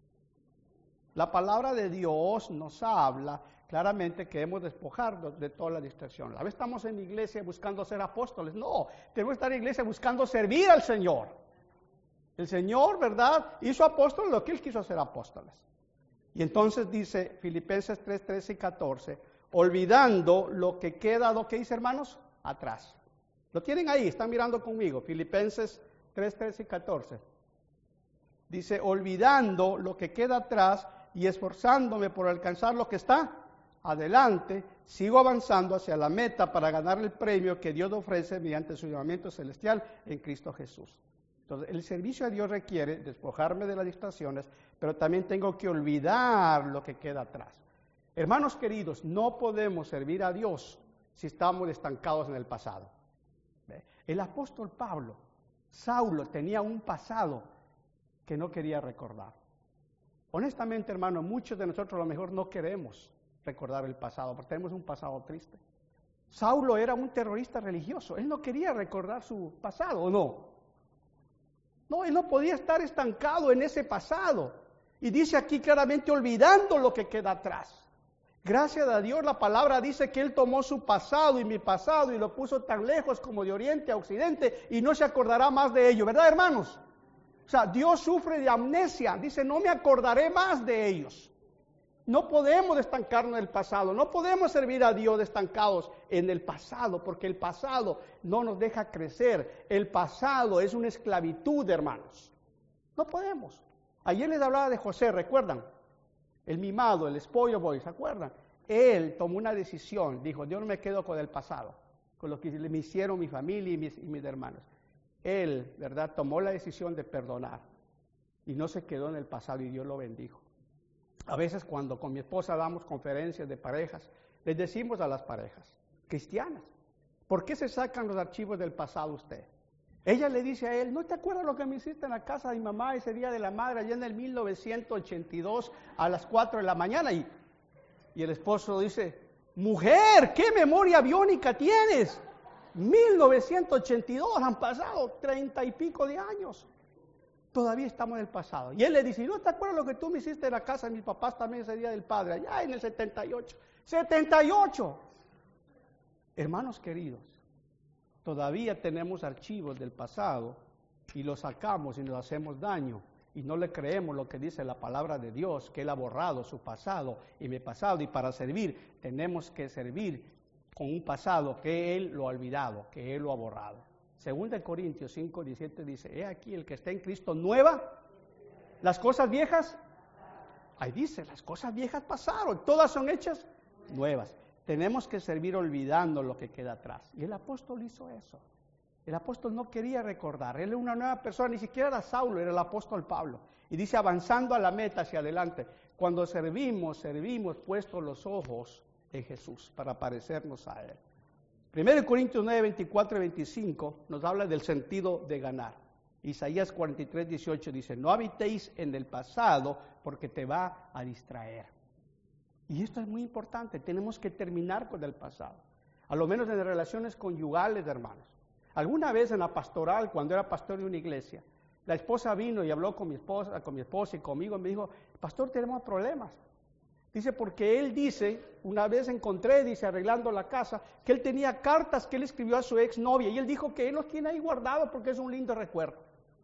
La palabra de Dios nos habla claramente que debemos despojarnos de toda la distracción. A veces estamos en la iglesia buscando ser apóstoles. No, tenemos que estar en la iglesia buscando servir al Señor. El Señor, ¿verdad?, hizo apóstoles lo que Él quiso hacer apóstoles. Y entonces dice Filipenses tres, trece y catorce, olvidando lo que queda, lo que dice, hermanos, atrás. Lo tienen ahí, están mirando conmigo, Filipenses tres, trece y catorce. Dice, olvidando lo que queda atrás y esforzándome por alcanzar lo que está adelante, sigo avanzando hacia la meta para ganar el premio que Dios ofrece mediante su llamamiento celestial en Cristo Jesús. Entonces, el servicio a Dios requiere despojarme de las distracciones, pero también tengo que olvidar lo que queda atrás. Hermanos queridos, no podemos servir a Dios si estamos estancados en el pasado. El apóstol Pablo, Saulo, tenía un pasado que no quería recordar. Honestamente, hermano, muchos de nosotros a lo mejor no queremos recordar el pasado, porque tenemos un pasado triste. Saulo era un terrorista religioso, él no quería recordar su pasado, ¿o no? No, él no podía estar estancado en ese pasado. Y dice aquí claramente, olvidando lo que queda atrás. Gracias a Dios, la palabra dice que Él tomó su pasado y mi pasado y lo puso tan lejos como de oriente a occidente y no se acordará más de ello, ¿verdad, hermanos? O sea, Dios sufre de amnesia, dice, no me acordaré más de ellos. No podemos estancarnos en el pasado, no podemos servir a Dios estancados en el pasado, porque el pasado no nos deja crecer. El pasado es una esclavitud, hermanos. No podemos. Ayer les hablaba de José, ¿recuerdan? El mimado, el spoiled boy, ¿se acuerdan? Él tomó una decisión, dijo, yo no me quedo con el pasado, con lo que me hicieron mi familia y mis, y mis hermanos. Él, ¿verdad?, tomó la decisión de perdonar y no se quedó en el pasado y Dios lo bendijo. A veces cuando con mi esposa damos conferencias de parejas, les decimos a las parejas cristianas, ¿por qué se sacan los archivos del pasado usted? Ella le dice a él, ¿no te acuerdas lo que me hiciste en la casa de mi mamá ese día de la madre, allá en el mil novecientos ochenta y dos a las cuatro de la mañana? Y, y el esposo dice, mujer, ¿qué memoria biónica tienes? mil novecientos ochenta y dos, han pasado treinta y pico de años. Todavía estamos en el pasado. Y él le dice, ¿no te acuerdas lo que tú me hiciste en la casa de mis papás también ese día del padre? Allá en el setenta y ocho. ¡setenta y ocho! Hermanos queridos, todavía tenemos archivos del pasado y los sacamos y nos hacemos daño. Y no le creemos lo que dice la palabra de Dios, que Él ha borrado su pasado y mi pasado. Y para servir, tenemos que servir con un pasado que Él lo ha olvidado, que Él lo ha borrado. Segunda de Corintios cinco, diecisiete dice, he aquí el que está en Cristo nueva, las cosas viejas, ahí dice, las cosas viejas pasaron, todas son hechas nuevas. Tenemos que servir olvidando lo que queda atrás. Y el apóstol hizo eso. El apóstol no quería recordar, él era una nueva persona, ni siquiera era Saulo, era el apóstol Pablo. Y dice, avanzando a la meta hacia adelante, cuando servimos, servimos puestos los ojos en Jesús para parecernos a Él. Primero de Corintios nueve, veinticuatro y veinticinco nos habla del sentido de ganar. Isaías cuarenta y tres, dieciocho dice, no habitéis en el pasado porque te va a distraer. Y esto es muy importante, tenemos que terminar con el pasado. A lo menos en las relaciones conyugales, hermanos. Alguna vez en la pastoral, cuando era pastor de una iglesia, la esposa vino y habló con mi esposa, con mi esposa y conmigo y me dijo, pastor, tenemos problemas. Dice, porque él dice, una vez encontré, dice, arreglando la casa, que él tenía cartas que él escribió a su exnovia y él dijo que él los tiene ahí guardados porque es un lindo recuerdo.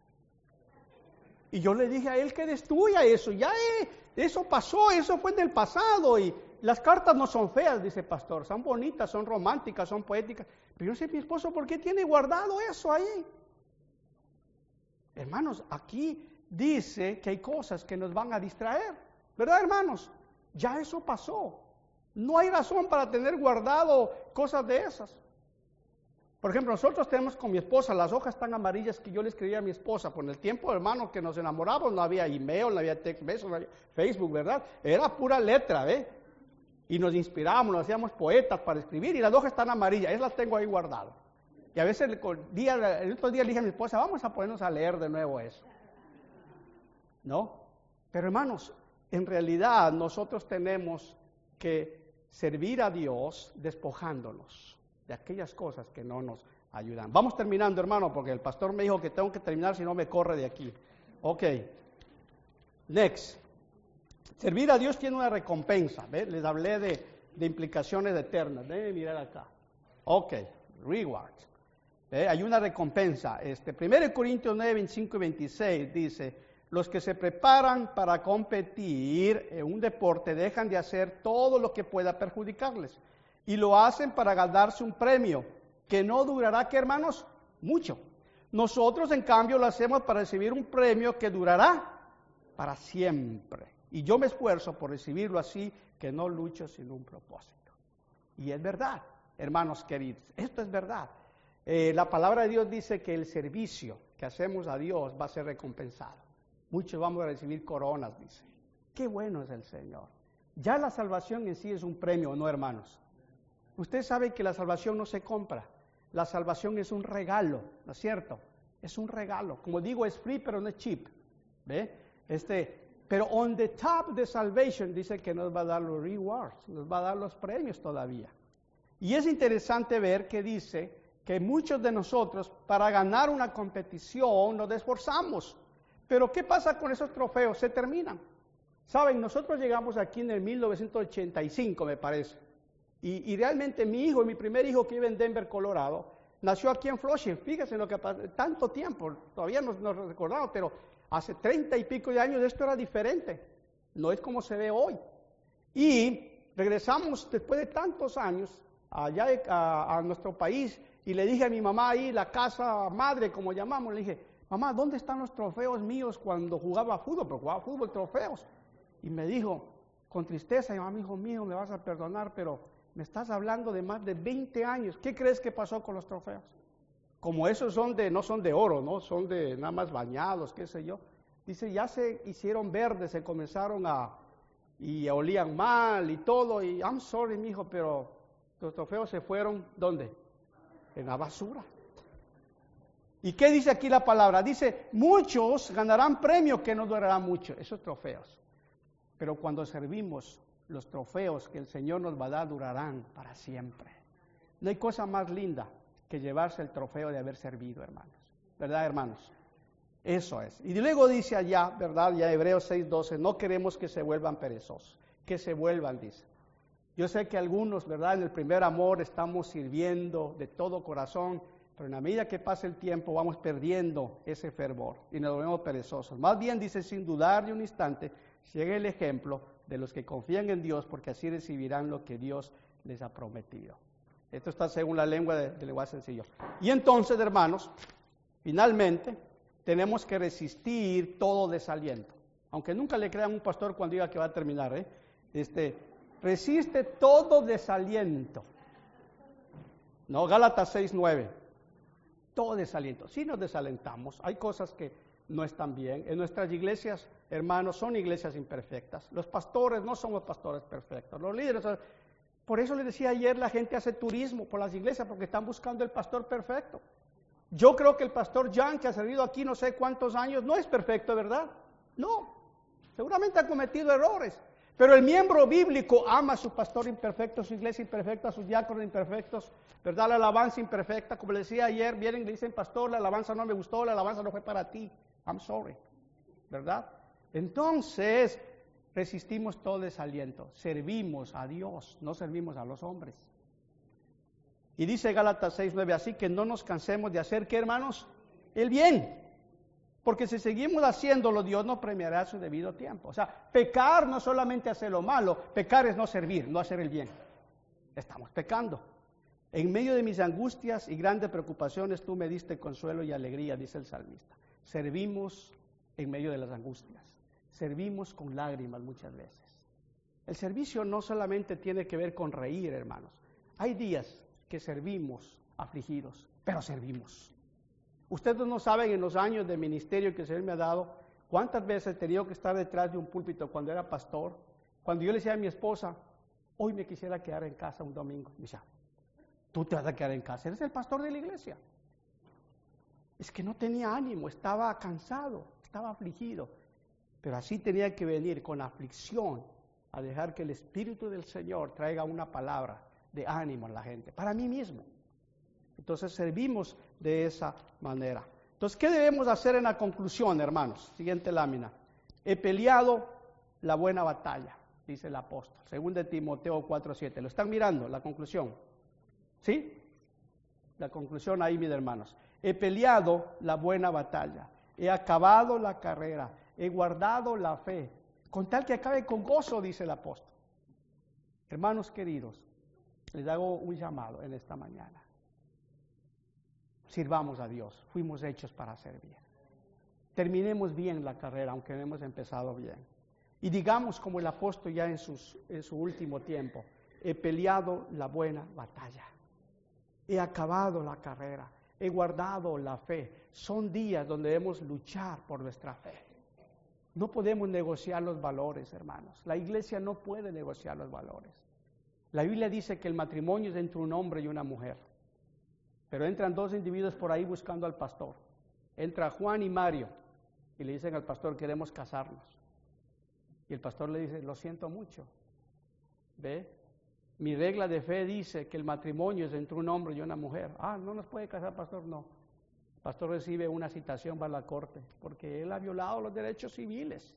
Y yo le dije a él que destruya eso, ya eh, eso pasó, eso fue del pasado y las cartas no son feas, dice pastor, son bonitas, son románticas, son poéticas. Pero yo sé, mi esposo, ¿por qué tiene guardado eso ahí? Hermanos, aquí dice que hay cosas que nos van a distraer, ¿verdad, hermanos? Ya eso pasó. No hay razón para tener guardado cosas de esas. Por ejemplo, nosotros tenemos con mi esposa las hojas tan amarillas que yo le escribía a mi esposa. Con el tiempo, hermano, que nos enamoramos, no había email, no había text message, no había Facebook, ¿verdad? Era pura letra, ¿ve? Y nos inspirábamos, nos hacíamos poetas para escribir y las hojas están amarillas, esas las tengo ahí guardadas. Y a veces el, día, el otro día le dije a mi esposa, vamos a ponernos a leer de nuevo eso. ¿No? Pero hermanos, en realidad nosotros tenemos que servir a Dios despojándonos de aquellas cosas que no nos ayudan. Vamos terminando, hermano, porque el pastor me dijo que tengo que terminar si no me corre de aquí. Ok. Next. Servir a Dios tiene una recompensa. ¿Ve? Les hablé de, de implicaciones eternas. Déjenme mirar acá. Ok. Reward. ¿Eh? Hay una recompensa. Este, primero Corintios nueve, veinticinco y veintiséis dice, los que se preparan para competir en un deporte dejan de hacer todo lo que pueda perjudicarles y lo hacen para ganarse un premio que no durará, ¿qué, hermanos? Mucho. Nosotros, en cambio, lo hacemos para recibir un premio que durará para siempre. Y yo me esfuerzo por recibirlo así, que no lucho sin un propósito. Y es verdad, hermanos queridos, esto es verdad. Eh, la palabra de Dios dice que el servicio que hacemos a Dios va a ser recompensado. Muchos vamos a recibir coronas, dice. Qué bueno es el Señor. Ya la salvación en sí es un premio, ¿no, hermanos? Usted sabe que la salvación no se compra. La salvación es un regalo, ¿no es cierto? Es un regalo. Como digo, es free, pero no es cheap. ¿Ve? Este, pero on the top de salvation dice que nos va a dar los rewards, nos va a dar los premios todavía. Y es interesante ver que dice que muchos de nosotros, para ganar una competición, nos esforzamos. Pero ¿qué pasa con esos trofeos? Se terminan. Saben, nosotros llegamos aquí en el mil novecientos ochenta y cinco, me parece. Y, y realmente mi hijo, mi primer hijo que vive en Denver, Colorado, nació aquí en Flushing. Fíjense lo que pasó, tanto tiempo, todavía no nos recordamos, pero hace treinta y pico de años esto era diferente. No es como se ve hoy. Y regresamos después de tantos años allá a, a nuestro país y le dije a mi mamá ahí, la casa madre, como llamamos, le dije, mamá, ¿dónde están los trofeos míos cuando jugaba fútbol? Pero jugaba fútbol, trofeos. Y me dijo, con tristeza, y mamá, hijo mío, me vas a perdonar, pero me estás hablando de más de veinte años. ¿Qué crees que pasó con los trofeos? Como esos son de, no son de oro, ¿no? Son de nada más bañados, qué sé yo. Dice, ya se hicieron verdes, se comenzaron a, y olían mal y todo. Y I'm sorry, mijo, pero los trofeos se fueron, ¿dónde? En la basura. ¿Y qué dice aquí la palabra? Dice, muchos ganarán premios que no durarán mucho, esos trofeos. Pero cuando servimos, los trofeos que el Señor nos va a dar durarán para siempre. No hay cosa más linda que llevarse el trofeo de haber servido, hermanos. ¿Verdad, hermanos? Eso es. Y luego dice allá, ¿verdad? Ya Hebreos seis doce, no queremos que se vuelvan perezosos, que se vuelvan, dice. Yo sé que algunos, ¿verdad? En el primer amor estamos sirviendo de todo corazón, pero en la medida que pasa el tiempo vamos perdiendo ese fervor y nos volvemos perezosos. Más bien dice, sin dudar de un instante, sigue el ejemplo de los que confían en Dios, porque así recibirán lo que Dios les ha prometido. Esto está según la lengua de, de lenguaje sencillo. Y entonces, hermanos, finalmente, tenemos que resistir todo desaliento. Aunque nunca le crean a un pastor cuando diga que va a terminar, ¿eh? Este, resiste todo desaliento. No, Gálatas seis nueve. Todo desaliento. Si nos desalentamos, hay cosas que no están bien. En nuestras iglesias, hermanos, son iglesias imperfectas. Los pastores no somos pastores perfectos. Los líderes, por eso les decía ayer, la gente hace turismo por las iglesias porque están buscando el pastor perfecto. Yo creo que el pastor Jan, que ha servido aquí no sé cuántos años, no es perfecto, ¿verdad? No, seguramente ha cometido errores. Pero el miembro bíblico ama a su pastor imperfecto, a su iglesia imperfecta, a sus diáconos imperfectos, ¿verdad? La alabanza imperfecta, como le decía ayer, vienen y le dicen, pastor, la alabanza no me gustó, la alabanza no fue para ti. I'm sorry, ¿verdad? Entonces, resistimos todo desaliento, servimos a Dios, no servimos a los hombres. Y dice Gálatas seis nueve, así que no nos cansemos de hacer, ¿qué, hermanos? El bien. Porque si seguimos haciéndolo, Dios nos premiará a su debido tiempo. O sea, pecar no solamente hacer lo malo, pecar es no servir, no hacer el bien. Estamos pecando. En medio de mis angustias y grandes preocupaciones, tú me diste consuelo y alegría, dice el salmista. Servimos en medio de las angustias. Servimos con lágrimas muchas veces. El servicio no solamente tiene que ver con reír, hermanos. Hay días que servimos afligidos, pero servimos. Ustedes no saben en los años de ministerio que el Señor me ha dado, cuántas veces he tenido que estar detrás de un púlpito cuando era pastor, cuando yo le decía a mi esposa, hoy me quisiera quedar en casa un domingo. Me decía, tú te vas a quedar en casa, eres el pastor de la iglesia. Es que no tenía ánimo, estaba cansado, estaba afligido, pero así tenía que venir con aflicción a dejar que el Espíritu del Señor traiga una palabra de ánimo a la gente, para mí mismo. Entonces servimos de esa manera. Entonces, ¿qué debemos hacer en la conclusión, hermanos? Siguiente lámina. He peleado la buena batalla, dice el apóstol. Según de Timoteo cuatro siete. ¿Lo están mirando? La conclusión. ¿Sí? La conclusión ahí, mis hermanos. He peleado la buena batalla, he acabado la carrera, he guardado la fe, con tal que acabe con gozo, dice el apóstol. Hermanos queridos, les hago un llamado en esta mañana. Sirvamos a Dios, fuimos hechos para servir. Terminemos bien la carrera, aunque no hemos empezado bien. Y digamos como el apóstol ya en, sus, en su último tiempo, he peleado la buena batalla, he acabado la carrera, he guardado la fe. Son días donde debemos luchar por nuestra fe. No podemos negociar los valores, hermanos. La iglesia no puede negociar los valores. La Biblia dice que el matrimonio es entre un hombre y una mujer. Pero entran dos individuos por ahí buscando al pastor. Entra Juan y Mario y le dicen al pastor, queremos casarnos. Y el pastor le dice, lo siento mucho. ¿Ve? Mi regla de fe dice que el matrimonio es entre un hombre y una mujer. Ah, ¿no nos puede casar, pastor? No. El pastor recibe una citación para la corte porque él ha violado los derechos civiles.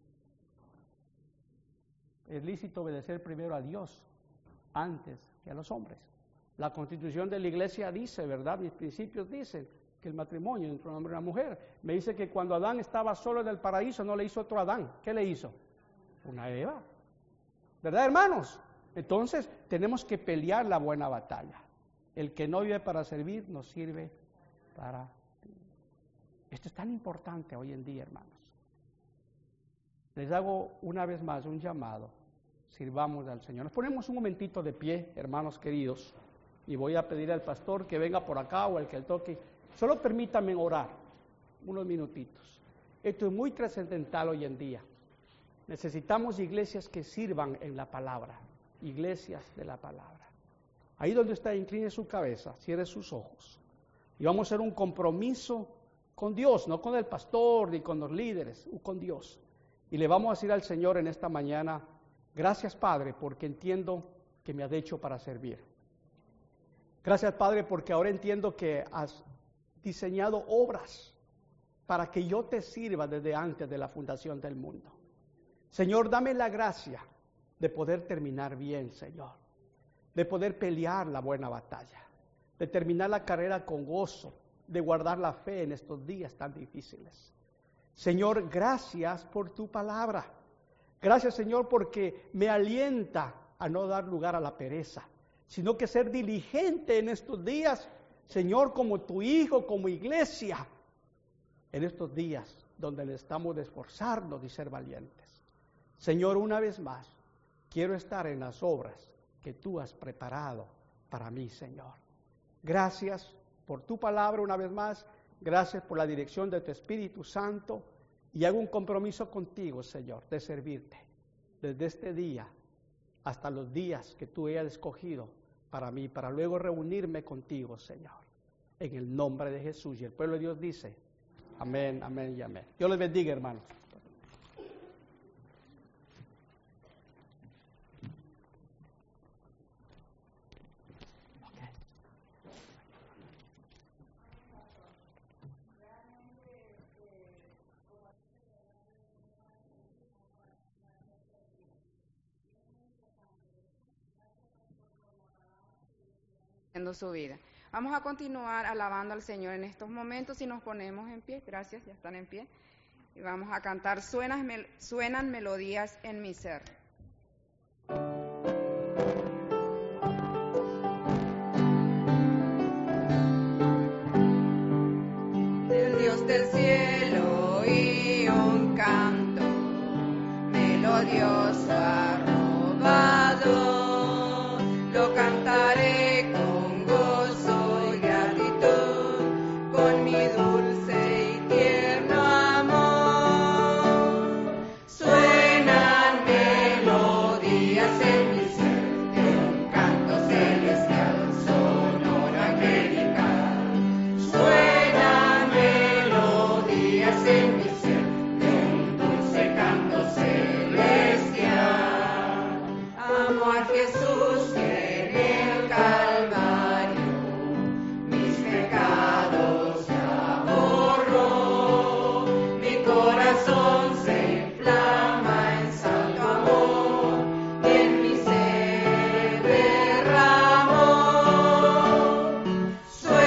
Es lícito obedecer primero a Dios antes que a los hombres. La constitución de la iglesia dice, ¿verdad? Mis principios dicen que el matrimonio entre un hombre y una mujer. Me dice que cuando Adán estaba solo en el paraíso no le hizo otro Adán. ¿Qué le hizo? Una Eva. ¿Verdad, hermanos? Entonces tenemos que pelear la buena batalla. El que no vive para servir, no sirve para vivir. Esto es tan importante hoy en día, hermanos. Les hago una vez más un llamado. Sirvamos al Señor. Nos ponemos un momentito de pie, hermanos queridos, y voy a pedir al pastor que venga por acá o el que le toque. Solo permítanme orar unos minutitos. Esto es muy trascendental hoy en día. Necesitamos iglesias que sirvan en la palabra, iglesias de la palabra. Ahí donde está, incline su cabeza, cierre sus ojos. Y vamos a hacer un compromiso con Dios, no con el pastor ni con los líderes, con Dios. Y le vamos a decir al Señor en esta mañana, gracias Padre, porque entiendo que me has hecho para servir. Gracias Padre, porque ahora entiendo que has diseñado obras para que yo te sirva desde antes de la fundación del mundo. Señor, dame la gracia de poder terminar bien, Señor, de poder pelear la buena batalla, de terminar la carrera con gozo, de guardar la fe en estos días tan difíciles. Señor, gracias por tu palabra. Gracias, Señor, porque me alienta a no dar lugar a la pereza, sino que ser diligente en estos días, Señor, como tu Hijo, como iglesia, en estos días donde necesitamos de esforzarnos y ser valientes. Señor, una vez más, quiero estar en las obras que tú has preparado para mí, Señor. Gracias por tu palabra una vez más, gracias por la dirección de tu Espíritu Santo, y hago un compromiso contigo, Señor, de servirte desde este día hasta los días que tú hayas escogido para mí, para luego reunirme contigo, Señor, en el nombre de Jesús. Y el pueblo de Dios dice, amén, amén y amén. Dios les bendiga, hermanos. Su vida. Vamos a continuar alabando al Señor en estos momentos y nos ponemos en pie. Gracias, ya están en pie. Y vamos a cantar Suenan, mel- suenan melodías en mi ser. Del Dios del cielo y un canto melodioso ha robado, lo cantaré Suena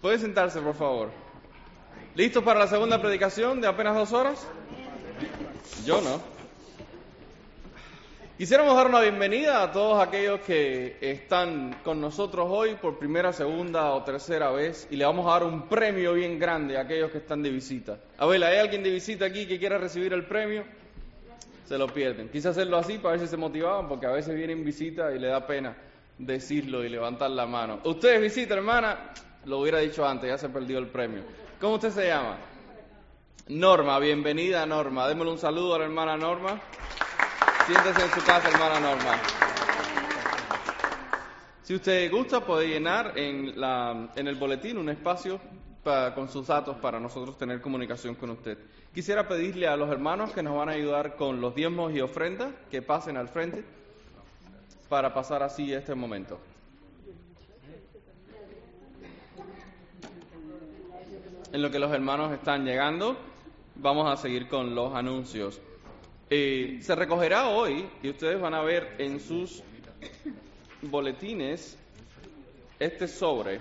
Puede sentarse, por favor. ¿Listos para la segunda predicación de apenas dos horas? Yo no. Quisiéramos dar una bienvenida a todos aquellos que están con nosotros hoy por primera, segunda o tercera vez, y le vamos a dar un premio bien grande a aquellos que están de visita. Abuela, ¿hay alguien de visita aquí que quiera recibir el premio? Se lo pierden. Quise hacerlo así para ver si se motivaban, porque a veces vienen visita y le da pena decirlo y levantar la mano. ¿Usted es visita, hermana? Lo hubiera dicho antes, ya se perdió el premio. ¿Cómo usted se llama? Norma, bienvenida Norma. Démosle un saludo a la hermana Norma. Siéntese en su casa, hermana Norma. Si usted gusta, puede llenar en, la, en el boletín un espacio para, con sus datos para nosotros tener comunicación con usted. Quisiera pedirle a los hermanos que nos van a ayudar con los diezmos y ofrendas que pasen al frente para pasar así este momento. En lo que los hermanos están llegando, vamos a seguir con los anuncios. Eh, se recogerá hoy, y ustedes van a ver en sus boletines, este sobre.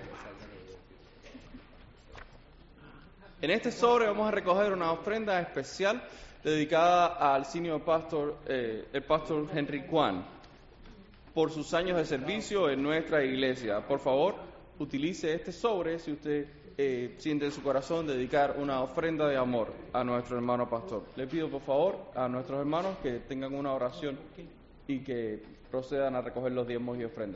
En este sobre vamos a recoger una ofrenda especial dedicada al senior pastor, eh, el pastor Henry Kwan, por sus años de servicio en nuestra iglesia. Por favor, utilice este sobre si usted eh, siente en su corazón dedicar una ofrenda de amor a nuestro hermano pastor. Le pido por favor a nuestros hermanos que tengan una oración y que procedan a recoger los diezmos y ofrendas.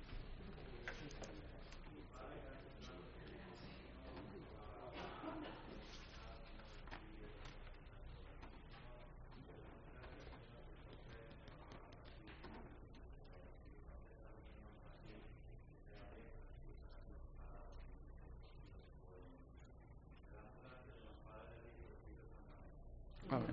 Amén.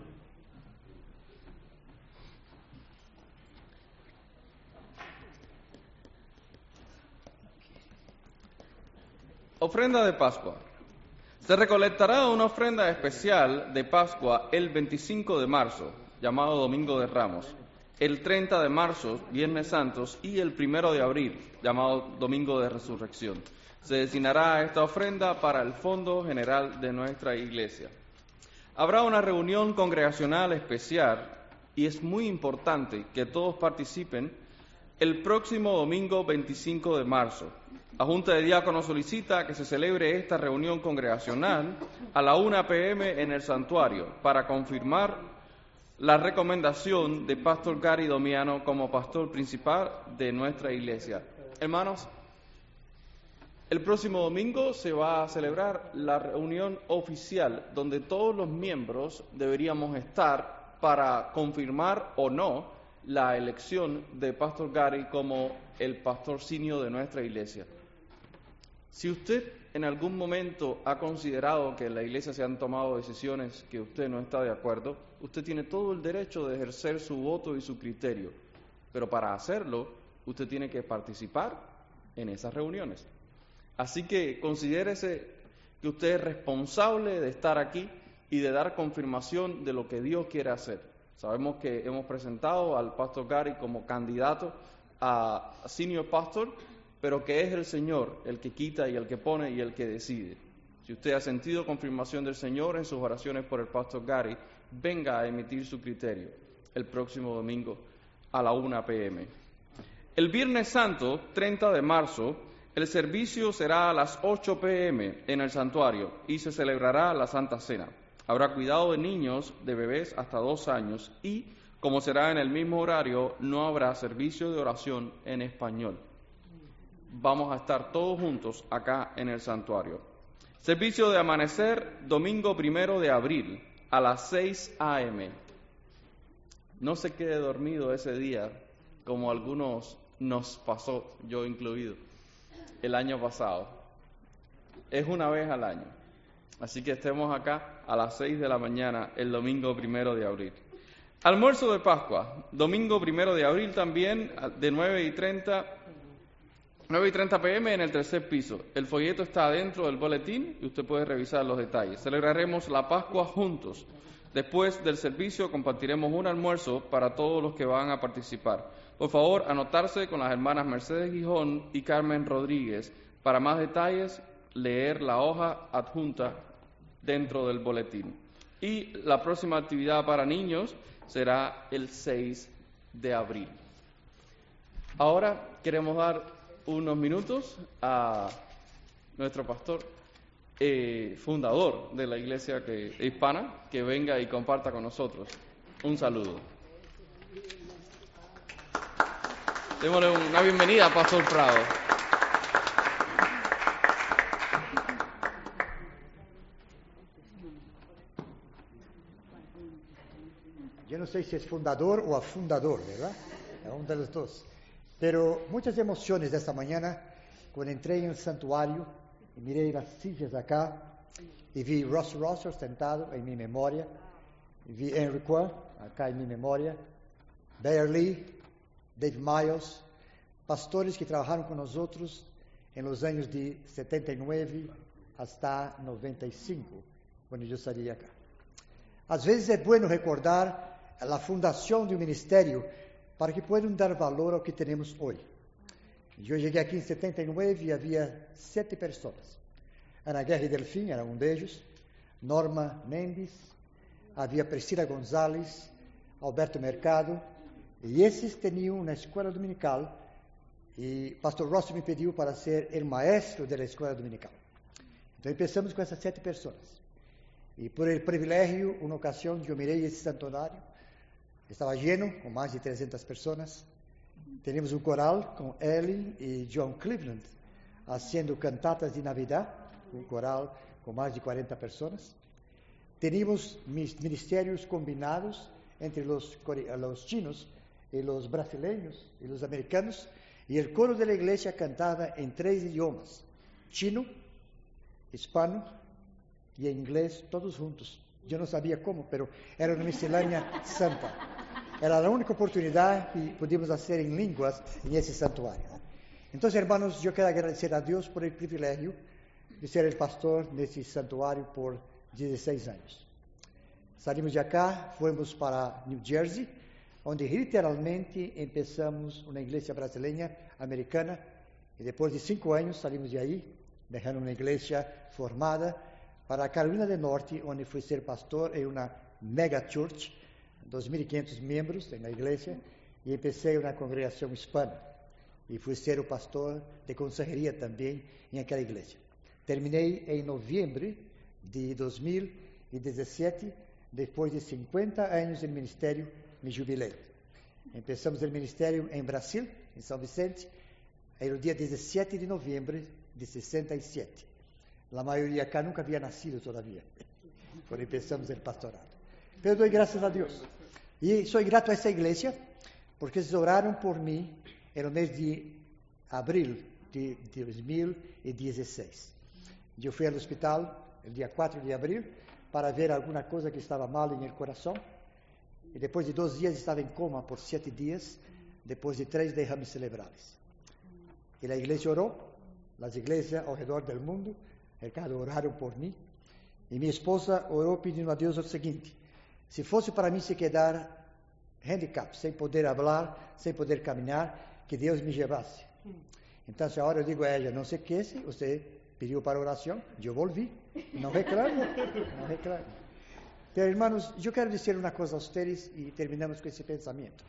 Ofrenda de Pascua. Se recolectará una ofrenda especial de Pascua el veinticinco de marzo, llamado Domingo de Ramos, el treinta de marzo, Viernes Santos, y el primero de abril, llamado Domingo de Resurrección. Se destinará esta ofrenda para el Fondo General de nuestra iglesia. Habrá una reunión congregacional especial y es muy importante que todos participen el próximo domingo veinticinco de marzo. La Junta de Diáconos solicita que se celebre esta reunión congregacional a la una pe eme en el santuario para confirmar la recomendación de Pastor Gary Domiano como pastor principal de nuestra iglesia. Hermanos, el próximo domingo se va a celebrar la reunión oficial donde todos los miembros deberíamos estar para confirmar o no la elección de Pastor Gary como el pastor senior de nuestra iglesia. Si usted en algún momento ha considerado que en la iglesia se han tomado decisiones que usted no está de acuerdo, usted tiene todo el derecho de ejercer su voto y su criterio, pero para hacerlo usted tiene que participar en esas reuniones. Así que considérese que usted es responsable de estar aquí y de dar confirmación de lo que Dios quiere hacer. Sabemos que hemos presentado al pastor Gary como candidato a senior pastor, pero que es el Señor el que quita y el que pone y el que decide. Si usted ha sentido confirmación del Señor en sus oraciones por el pastor Gary, venga a emitir su criterio el próximo domingo a la una pe eme. El Viernes Santo, treinta de marzo, el servicio será a las ocho pe eme en el santuario y se celebrará la Santa Cena. Habrá cuidado de niños, de bebés hasta dos años y, como será en el mismo horario, no habrá servicio de oración en español. Vamos a estar todos juntos acá en el santuario. Servicio de amanecer, domingo primero de abril, a las seis a eme. No se quede dormido ese día, como algunos nos pasó, yo incluido, el año pasado. Es una vez al año. Así que estemos acá a las seis de la mañana, el domingo primero de abril. Almuerzo de Pascua, domingo primero de abril también, de nueve y treinta pe eme en el tercer piso. El folleto está adentro del boletín y usted puede revisar los detalles. Celebraremos la Pascua juntos. Después del servicio compartiremos un almuerzo para todos los que van a participar. Por favor, anotarse con las hermanas Mercedes Gijón y Carmen Rodríguez. Para más detalles, leer la hoja adjunta dentro del boletín. Y la próxima actividad para niños será el seis de abril. Ahora queremos dar unos minutos a nuestro pastor eh, fundador de la iglesia que, hispana, que venga y comparta con nosotros. Un saludo. Démosle una bienvenida a Pastor Prado. Yo no sé si es fundador o afundador, ¿verdad? Es uno de los dos. Pero muchas emociones esta mañana cuando entré en el santuario y miré las sillas acá y vi Ross Rosser sentado en mi memoria, y vi Henry Quan acá en mi memoria, Bear Lee, Dave Miles, pastores que trabajaron con nosotros en los años de setenta y nueve hasta noventa y cinco, cuando yo salí de acá. Às vezes é bueno recordar a fundação de um ministério para que puedan dar valor ao que temos hoje. Eu cheguei aqui em setenta e nove e havia sete pessoas. Ana Guerra Delfim era um deles, Norma Mendes, havia Priscila Gonzalez, Alberto Mercado, e esses tinham uma escola dominical, e pastor Rossi me pediu para ser o maestro da escola dominical. Então, começamos com essas sete pessoas. E por el privilégio, uma ocasião, eu mirei esse santuário, estava lleno, com mais de trezentas pessoas. Tínhamos um coral com Ellen e John Cleveland, fazendo cantatas de Navidad, um coral com mais de quarenta pessoas. Tínhamos ministérios combinados entre os, os chinos e os brasileiros e os americanos, e o coro da igreja cantava em três idiomas, chino, hispano e inglês, todos juntos. Eu não sabia como, mas era uma miscelânea santa. Era a única oportunidade que podíamos fazer em línguas nesse santuário. Então, irmãos, eu quero agradecer a Deus por o privilégio de ser o pastor nesse santuário por dezesseis anos. Saímos de cá, fomos para New Jersey, onde literalmente começamos uma igreja brasileira, americana, e depois de cinco anos saímos de aí, deixando uma igreja formada para a Carolina do Norte, onde fui ser pastor em uma mega church, dois mil e quinhentos membros na igreja, e comecei uma congregação hispana. E fui ser o pastor de consejeria também em aquela igreja. Terminei em novembro de dois mil e dezessete, depois de cinquenta anos de ministério, me jubilei. Começamos o ministério em Brasil, em São Vicente, no dia dezessete de novembro de sessenta e sete. A maioria cá nunca havia nascido todavia, quando começamos o pastorado. Pero dou graças a Deus. E sou grato a essa igreja, porque eles oraram por mim no mês de abril de dois mil e dezesseis. Eu fui ao hospital no dia quatro de abril para ver alguma coisa que estava mal no coração. E depois de dois dias estava em coma por sete dias, depois de três derrames cerebrais. E a igreja orou, as igrejas ao redor do mundo, Ricardo, oraram por mim. E minha esposa orou pedindo a Deus o seguinte: se fosse para mim se quedar handicap, sem poder falar, sem poder caminhar, que Deus me levasse. Então, agora eu digo a ela: não se esqueça, você pediu para oração, eu volvi, não reclamo, não reclamo. Pero, irmãos, eu quero dizer uma coisa a vocês e terminamos com esse pensamento.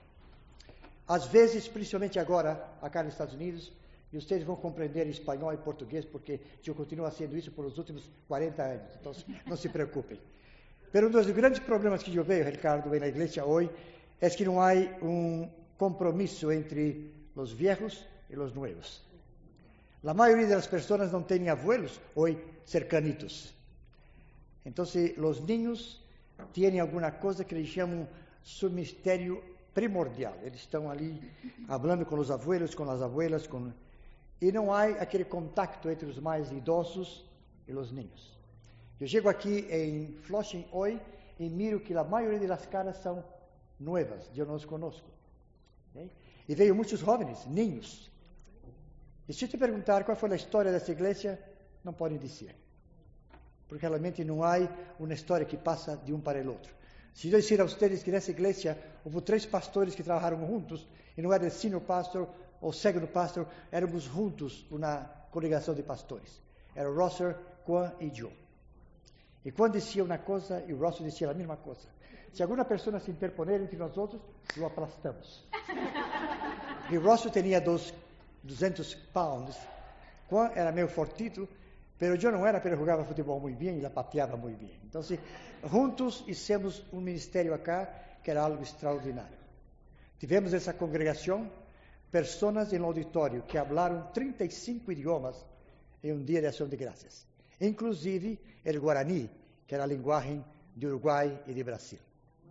Às vezes, principalmente agora, acá nos Estados Unidos, e vocês vão compreender espanhol e português, porque eu continuo fazendo isso por os últimos quarenta anos, então não se preocupem. Mas um dos grandes problemas que eu vejo, Ricardo, na igreja hoje, é que não há um compromisso entre os viejos e os novos. A maioria das pessoas não tem abuelos hoje cercanitos. Então, os niños têm alguma coisa que eles chamam seu mistério primordial. Eles estão ali falando com os abuelos, com as abuelas, com... e não há aquele contato entre os mais idosos e os niños. Eu chego aqui em Flushing hoje e miro que a maioria das caras são novas, eu não os conosco. Okay? E veio muitos jovens, niños. E se te perguntar qual foi a história dessa igreja, não podem dizer. Porque realmente não há uma história que passa de um para o outro. Se eu disser a vocês que nessa igreja houve três pastores que trabalharam juntos, e não era o senior pastor ou segundo pastor, éramos juntos uma congregação de pastores. Era o Rosser, Juan e eu. E Juan dizia uma coisa e o Rosser dizia a mesma coisa. Se alguma pessoa se interponer entre nós outros, o aplastamos. E o Rosser tinha dos duzentos pounds. Juan era meio fortito, mas eu não era, porque jogava futebol muito bem e la pateava muito bem. Então, juntos hicimos um ministério acá que era algo extraordinário. Tivemos essa congregação, pessoas no auditório que falaram trinta e cinco idiomas em um dia de ação de graças. Inclusive o Guarani, que era a linguagem de Uruguai e de Brasil.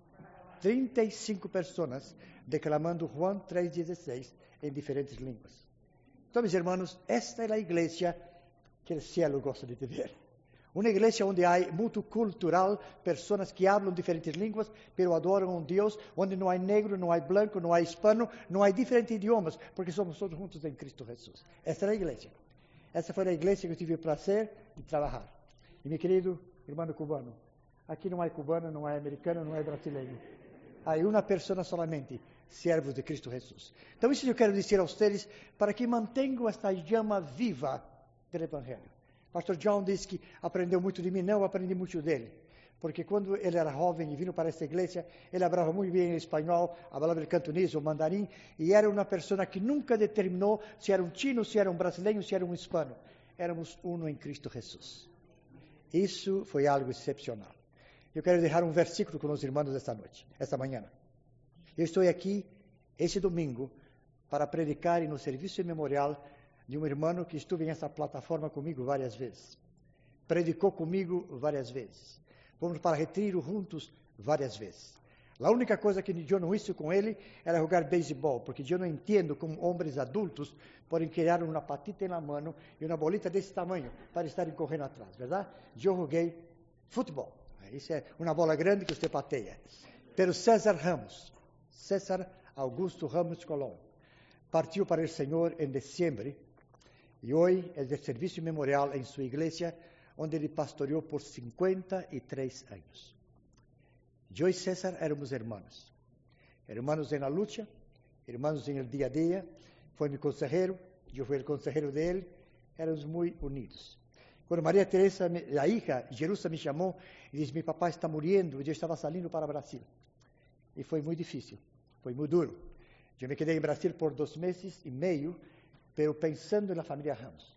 trinta e cinco pessoas declamando Juan três dezesseis em diferentes línguas. Então, meus irmãos, esta é a igreja que o cielo gosta de ver. Uma igreja onde há multicultural, pessoas que falam diferentes línguas, pero adoram a Deus, onde não há negro, não há branco, não há hispano, não há diferentes idiomas, porque somos todos juntos em Cristo Jesus. Esta é a igreja. Essa foi a igreja que eu tive o prazer de trabalhar. E, meu querido irmão cubano, aqui não há cubano, não há americano, não há brasileiro. Há uma pessoa solamente, servos de Cristo Jesus. Então, isso eu quero dizer a vocês, para que mantenham esta chama viva do Evangelho. Pastor John disse que aprendeu muito de mim, não, eu aprendi muito dele. Porque quando ele era jovem e vindo para esta igreja, ele falava muito bem espanhol, falava o cantonês, o mandarim, e era uma pessoa que nunca determinou se era um chino, se era um brasileiro, se era um hispano. Éramos uno em Cristo Jesus. Isso foi algo excepcional. Eu quero deixar um versículo com os irmãos esta noite, esta manhã. Eu estou aqui, este domingo, para predicar no serviço memorial de um irmão que esteve nessa plataforma comigo várias vezes. Predicou comigo várias vezes. Fomos para retiro juntos várias vezes. A única coisa que eu não hice com ele era jogar beisebol, porque eu não entendo como homens adultos podem criar uma patita na mão e uma bolita desse tamanho para estarem correndo atrás, verdade? Eu joguei futebol. Isso é uma bola grande que você pateia. Pero César Ramos, César Augusto Ramos Colón, partiu para o Senhor em dezembro e hoje é de serviço memorial em sua igreja, onde ele pastoreou por cinquenta e três anos. Eu e César éramos irmãos. Irmãos na luta, irmãos no dia a dia. Foi meu consejero, eu fui o consejero dele. Éramos muito unidos. Quando Maria Teresa, a hija, Jerusa, me chamou e disse: meu papai está morrendo, e eu estava saindo para o Brasil. E foi muito difícil, foi muito duro. Eu me quedei em Brasil por dois meses e meio, pero pensando na família Ramos.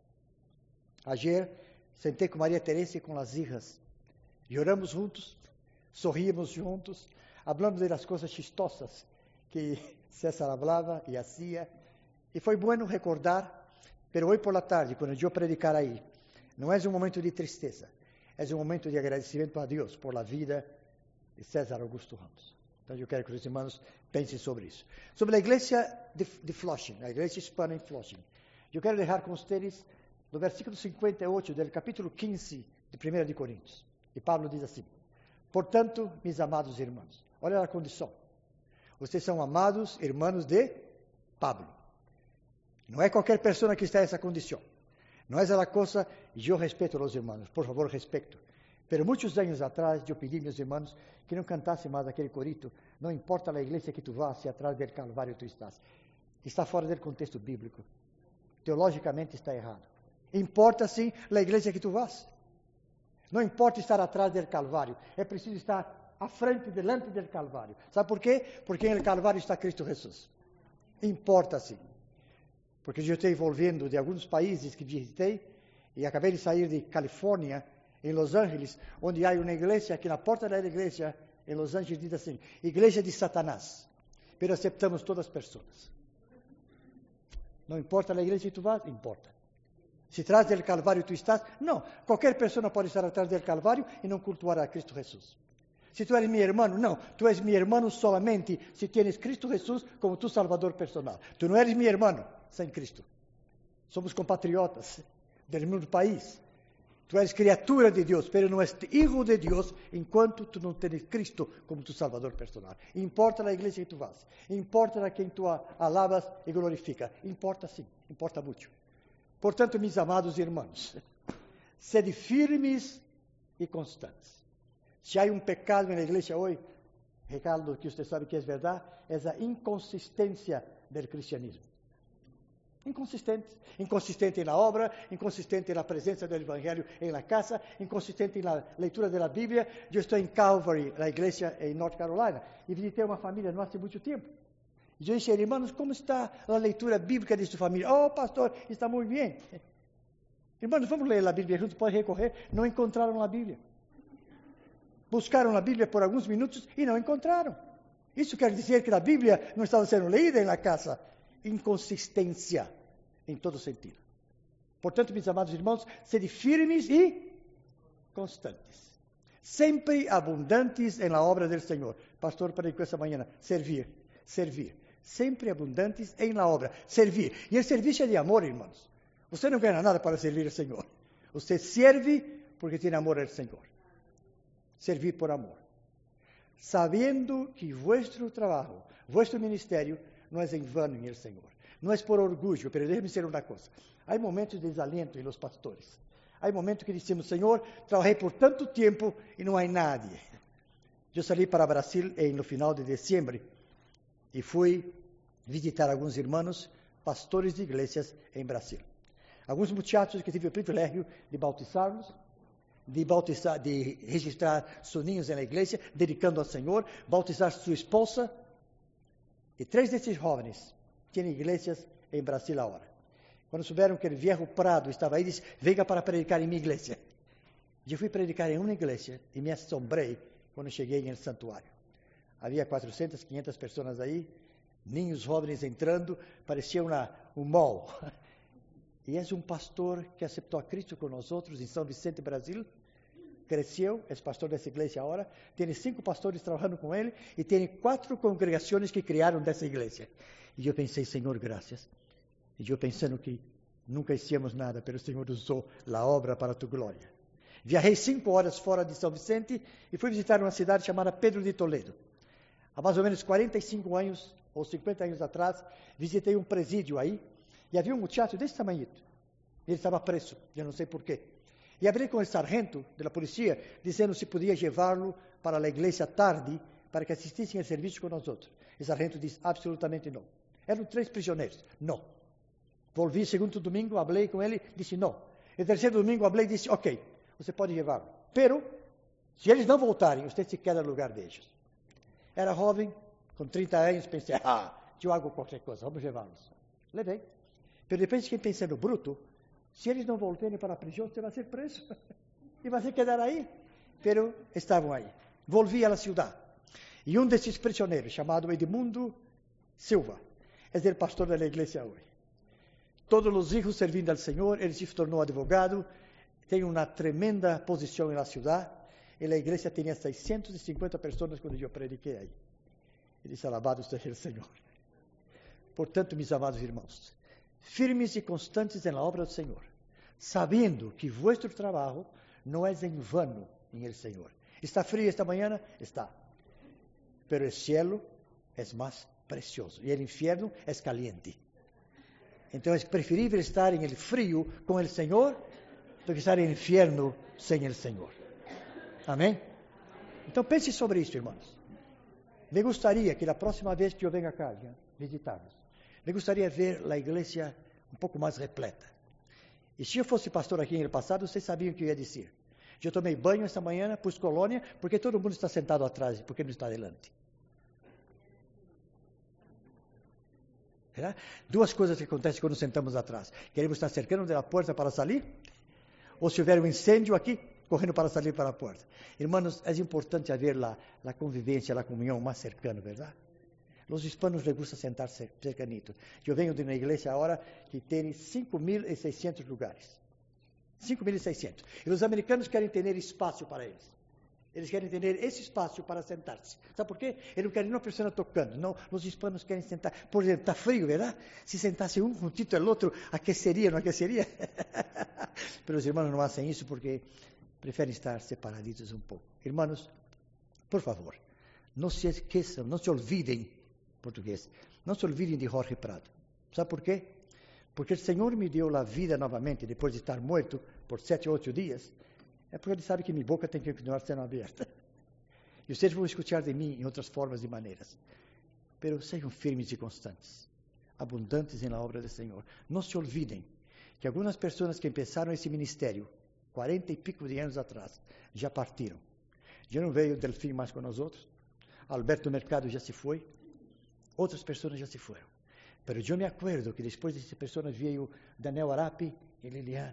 Ayer sentei com Maria Teresa e com as hijas. Choramos juntos, sorríamos juntos, falamos das coisas chistosas que César falava e fazia. E foi bom recordar, pero hoje por la tarde, quando eu predicar aí, não é um momento de tristeza, é um momento de agradecimento a Deus por la vida de César Augusto Ramos. Então eu quero que os irmãos pensem sobre isso. Sobre a igreja de, de Flushing, a igreja hispana em Flushing. Eu quero deixar com vocês no versículo cinquenta e oito do capítulo quinze de primeira de Coríntios. E Pablo diz assim: portanto, meus amados irmãos, olha a condição. Vocês são amados irmãos de Pablo. Não é qualquer pessoa que está nessa condição. Não é aquela coisa, eu respeito os irmãos, por favor, respeito. Pero muitos anos atrás, eu pedi, meus irmãos, que não cantassem mais aquele corito. Não importa a igreja que tu vá, se atrás do Calvário tu estás. Está fora do contexto bíblico. Teologicamente está errado. Importa sim a igreja que tu vas. Não importa estar atrás do Calvário. É preciso estar à frente, delante do Calvário. Sabe por quê? Porque no Calvário está Cristo Jesus. Importa sim. Porque eu estou envolvendo de alguns países que visitei e acabei de sair de Califórnia, em Los Angeles, onde há uma igreja que na porta da igreja em Los Angeles diz assim: igreja de Satanás, pero aceitamos todas as pessoas. Não importa a igreja que tu vas, importa. Se atrás do Calvário tu estás, não. Qualquer pessoa pode estar atrás do Calvário e não cultuar a Cristo Jesus. Se tu eres meu irmão, não. Tu és meu irmão solamente se tienes Cristo Jesus como tu Salvador personal. Tu não eres meu irmão sem Cristo. Somos compatriotas do mesmo país. Tu eres criatura de Deus, pero não és hijo de Deus enquanto tu não tens Cristo como tu Salvador personal. Importa a igreja que tu vas. Importa a quem tu alabas e glorificas. Importa sim, importa muito. Portanto, meus amados irmãos, sede firmes e constantes. Se há um pecado na igreja hoje, Ricardo, que você sabe que é verdade, é a inconsistência do cristianismo. Inconsistentes. Inconsistente na obra, inconsistente na presença do Evangelho em la casa, inconsistente na leitura da Bíblia. Eu estou em Calvary, na igreja em North Carolina, e visitei uma família não há muito tempo. E eu disse, irmãos, como está a leitura bíblica de sua família? Oh, pastor, está muito bem. Irmãos, vamos ler a Bíblia juntos, pode recorrer. Não encontraram a Bíblia. Buscaram a Bíblia por alguns minutos e não encontraram. Isso quer dizer que a Bíblia não estava sendo lida na casa. Inconsistência em todo sentido. Portanto, meus amados irmãos, sede firmes e constantes. Sempre abundantes na obra do Senhor. Pastor, para esta manhã, servir, servir. Sempre abundantes em la obra, servir. E o serviço é de amor, irmãos. Você não ganha nada para servir ao Senhor. Você serve porque tem amor ao Senhor. Servir por amor. Sabendo que vuestro trabalho, vuestro ministério, não é em vano em el Senhor. Não é por orgulho, mas deixe-me dizer uma coisa. Há momentos de desalento em los pastores. Há momentos que dizemos, Senhor, trabalhei por tanto tempo e não há nadie. Eu saí para Brasil no final de dezembro e fui visitar alguns irmãos, pastores de igrejas em Brasil. Alguns muchachos que tive o privilégio de bautizá-los, de bautizar, de registrar soninhos na igreja, dedicando ao Senhor, bautizar sua esposa. E três desses jovens têm igrejas em Brasil agora. Quando souberam que o viejo Prado estava aí, disse, venga para predicar em minha igreja. Eu fui predicar em uma igreja e me assombrei quando cheguei no santuário. Havia quatrocentas, quinhentas pessoas aí, ninhos jovens entrando, parecia uma, um mall. E é um pastor que aceitou a Cristo com nós outros em São Vicente, Brasil. Cresceu, é pastor dessa igreja agora. Tem cinco pastores trabalhando com ele e tem quatro congregações que criaram dessa igreja. E eu pensei, Senhor, graças. E eu pensando que nunca hicimos nada, mas o Senhor usou a obra para a tua glória. Viajei cinco horas fora de São Vicente e fui visitar uma cidade chamada Pedro de Toledo. Há mais ou menos quarenta e cinco anos, ou cinquenta anos atrás, visitei um presídio aí, e havia um muchacho desse tamanho. Ele estava preso, eu não sei porquê. E abri com o sargento da polícia, dizendo se podia levá-lo para a igreja tarde, para que assistissem ao serviço com nós outros. O sargento disse, absolutamente não. Eram três prisioneiros. Não. Volvi segundo domingo, falei com ele, disse não. E terceiro domingo, falei e disse, ok, você pode levá-lo. Pero, se eles não voltarem, você se queda no lugar deles. Era jovem, com trinta anos, pensei, ah, eu hago qualquer coisa, vamos levá-los. Levei. Pero depois fiquei pensando, bruto, se eles não voltarem para a prisão, você vai ser preso. E vai se quedar aí. Pero estavam aí. Volvi à cidade. E um desses prisioneiros, chamado Edmundo Silva, é o pastor da igreja hoje. Todos os filhos servindo ao Senhor, ele se tornou advogado, tem uma tremenda posição na cidade, e a igreja tinha seiscentas e cinquenta pessoas quando eu prediquei aí. Ele disse, alabado seja o Senhor. Portanto, meus amados irmãos, firmes e constantes na obra do Senhor, sabendo que vuestro trabalho não é em vano em el Senhor. Está frio esta manhã? Está. Pero o cielo é mais precioso e o inferno é caliente. Então é preferível estar em el frio com o Senhor do que estar em inferno sem o Senhor. Amém? Então pense sobre isso, irmãos. Me gostaria que a próxima vez que eu venha cá visitar-nos, me gostaria de ver a igreja um pouco mais repleta. E se eu fosse pastor aqui no passado, vocês sabiam o que eu ia dizer. Eu tomei banho esta manhã, pus colônia, porque todo mundo está sentado atrás, porque não está adelante. Será? Duas coisas que acontecem quando sentamos atrás. Queremos estar cercando da porta para sair, ou se houver um incêndio aqui, correndo para sair para a porta. Irmãos, é importante haver a, a convivência, a comunhão mais cercana, verdade? Os hispanos les gusta sentar-se cercanitos. Eu venho de uma igreja agora que tem cinco mil e seiscentos lugares. cinco mil e seiscentos. E os americanos querem ter espaço para eles. Eles querem ter esse espaço para sentar-se. Sabe por quê? Eles não querem uma pessoa tocando. Não, os hispanos querem sentar. Por exemplo, está frio, verdade? Se sentasse um juntito ao outro, aqueceria, não aqueceria? Mas os irmãos não fazem isso porque preferem estar separaditos um pouco. Irmãos, por favor, não se esqueçam, não se olvidem, português, não se olvidem de Jorge Prado. Sabe por quê? Porque o Senhor me deu a vida novamente, depois de estar morto por sete ou oito dias, é porque Ele sabe que minha boca tem que continuar sendo aberta. E vocês vão escutar de mim em outras formas e maneiras. Pero sejam firmes e constantes. abundantes en la obra del Señor. No se olviden que algunas personas que empezaron ese ministerio cuarenta y pico de años atrás ya partieron. Ya no veo Delfín más con nosotros, Alberto Mercado ya se fue, otras personas ya se fueron. Pero yo me acuerdo que después de esas personas vino Daniel Arapi y Lilian.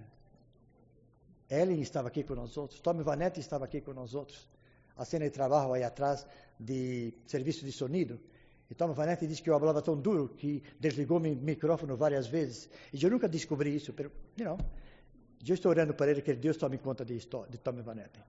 Ellen estava aqui com nós outros, Tommy Vanetti estava aqui com nós outros, haciendo trabalho aí atrás de serviço de sonido. E Tommy Vanetti disse que eu falava tão duro que desligou meu microfone várias vezes. E eu nunca descobri isso, mas, you know, eu estou orando para ele que Deus tome conta de, de Tommy Vanetti.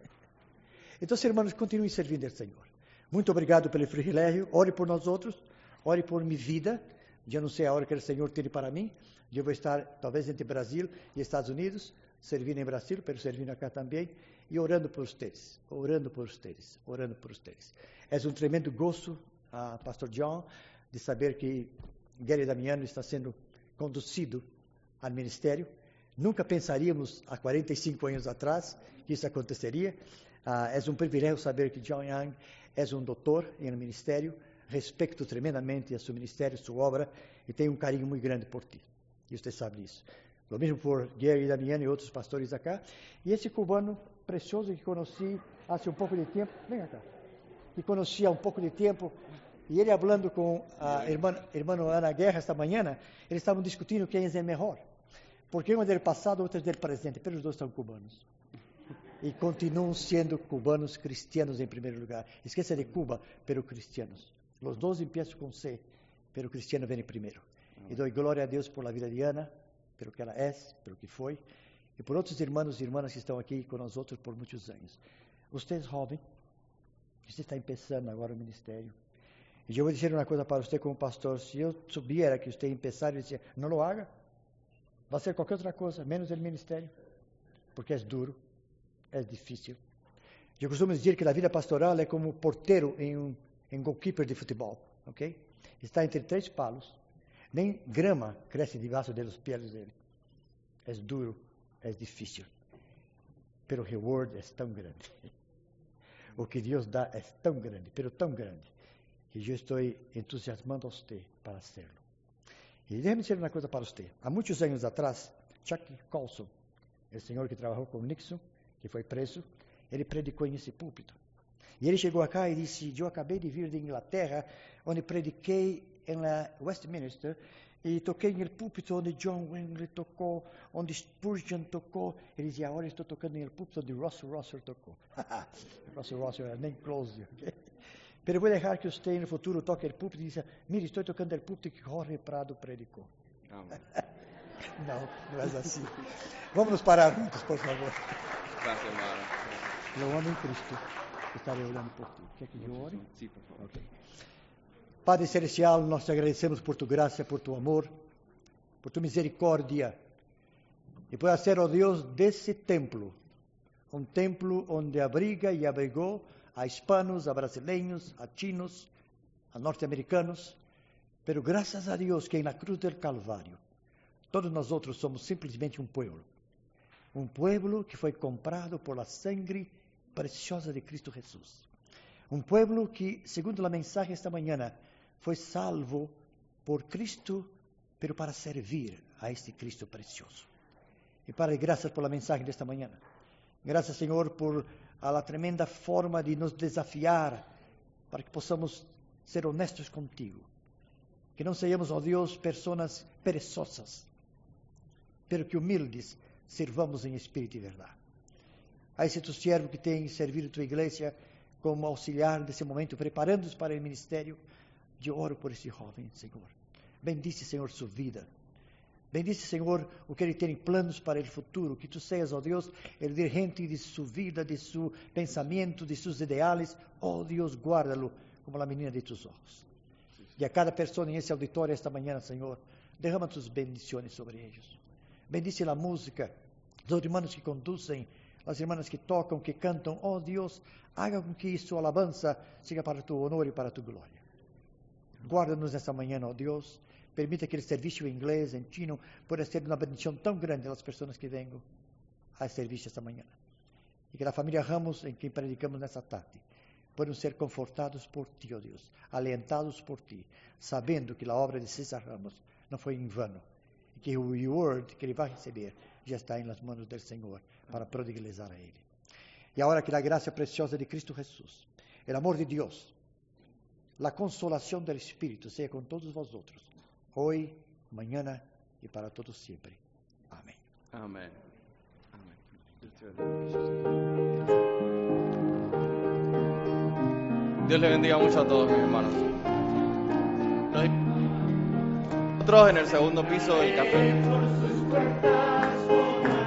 Então, irmãos, continuem servindo ao Senhor. Muito obrigado pelo privilégio. Ore por nós outros, ore por minha vida. Eu não sei a hora que o Senhor tem para mim. Eu vou estar, talvez, entre Brasil e Estados Unidos, servindo em Brasil, mas servindo acá também, e orando por vocês, orando por vocês, orando por vocês. É um tremendo gosto, uh, Pastor John, de saber que Gary Damiano está sendo conduzido ao ministério. Nunca pensaríamos, há quarenta e cinco anos atrás, que isso aconteceria. Uh, é um privilégio saber que John Young é um doutor no ministério, respeito tremendamente a seu ministério, sua obra, e tenho um carinho muito grande por ti. E você sabe disso. O mesmo por Gary Damiano e outros pastores acá. E esse cubano precioso que conheci há um pouco de tempo, vem cá, que conheci há um pouco de tempo, e ele falando com a irmã, irmã Ana Guerra esta manhã, eles estavam discutindo quem é melhor. Porque um é do passado, outro é do presente, mas os dois são cubanos. E continuam sendo cubanos cristianos em primeiro lugar. Esqueça de Cuba, pero cristianos. Os dois começam com C, pero cristiano vem primeiro. E dou glória a Deus por a vida de Ana, pelo que ela é, pelo que foi, e por outros irmãos e irmãs que estão aqui com nós outros por muitos anos. Você é jovem, você está começando agora o ministério. E eu vou dizer uma coisa para você como pastor, se eu souber que você começar, eu dizer, não lo haga, vai ser qualquer outra coisa, menos o ministério, porque é duro, é difícil. Eu costumo dizer que a vida pastoral é como porteiro em um em goalkeeper de futebol, ok? Está entre três palos, nem grama cresce debaixo dos pés dele. É duro, é difícil. Pero o reward é tão grande. O que Deus dá é tão grande, pero tão grande, que eu estou entusiasmando a você para hacerlo. E deixe-me dizer uma coisa para você. Há muitos anos atrás, Chuck Colson, o senhor que trabalhou com Nixon, que foi preso, ele predicou nesse púlpito. E ele chegou acá e disse, eu acabei de vir de Inglaterra, onde prediquei em Westminster, e toquei no púlpito onde John Wesley tocou, onde Spurgeon tocou. Ele dizia, agora estou tocando no púlpito onde Russell Russell tocou. Russell Russell era nem close. Okay? Pero vou deixar que você no futuro toque no púlpito e diz, mire, estou tocando no púlpito que Jorge Prado predicou. Não, não é assim. Vamos nos parar juntos, por favor. Gracias, hermano. Eu amo em Cristo. Estarei orando por ti. Quer que eu ore? Sim, por favor. Okay. Padre Celestial, nós te agradecemos por tu graça, por tu amor, por tu misericórdia. E por ser, ó Deus, desse templo, um templo onde abriga e abrigou a hispanos, a brasileiros, a chinos, a norte-americanos. Pero graças a Deus que na cruz del Calvário, todos nós outros somos simplesmente um pueblo. Um pueblo que foi comprado por la sangre preciosa de Cristo Jesus. Um pueblo que, segundo a mensagem esta manhã, foi salvo por Cristo, pero para servir a este Cristo precioso. E Padre, graças por la mensagem desta manhã. Graças, Senhor, por a la tremenda forma de nos desafiar para que possamos ser honestos contigo. Que não sejamos, ó Deus, pessoas perezosas, pero que humildes servamos em espírito e verdade. A esse tu servo que tem servido tua igreja como auxiliar nesse momento, preparando-os para o ministério, eu oro por esse jovem, Senhor. Bendice, Senhor, sua vida. Bendice, Senhor, o que ele tem em planos para o futuro. Que tu sejas, ó Deus, o dirigente de sua vida, de seu pensamento, de seus ideais. Ó Deus, guarda-lo como a menina de tus olhos. E a cada pessoa nesse auditório esta manhã, Senhor, derrama tus bendições sobre eles. Bendice a música, os irmãos que conduzem, as irmãs que tocam, que cantam. Oh Deus, haga com que sua alabança seja para tu honor e para tu glória. Guarda-nos nesta manhã, oh Deus. Permita que o serviço em inglês, em chino, possa ser uma bendição tão grande às pessoas que venham a serviço esta manhã. E que a família Ramos, em quem predicamos nessa tarde, puedan ser confortados por ti, oh Dios, alentados por ti, sabiendo que la obra de César Ramos no fue en vano, y que el reward que ele va a receber ya está en las manos del Señor para prodigalizar a Él. Y ahora que la gracia preciosa de Cristo Jesús, el amor de Dios, la consolación del Espíritu sea con todos vosotros, hoy, mañana y para todos siempre. Amén. Amén. Amén. Dios le bendiga mucho a todos mis hermanos. Nosotros en el segundo piso del café.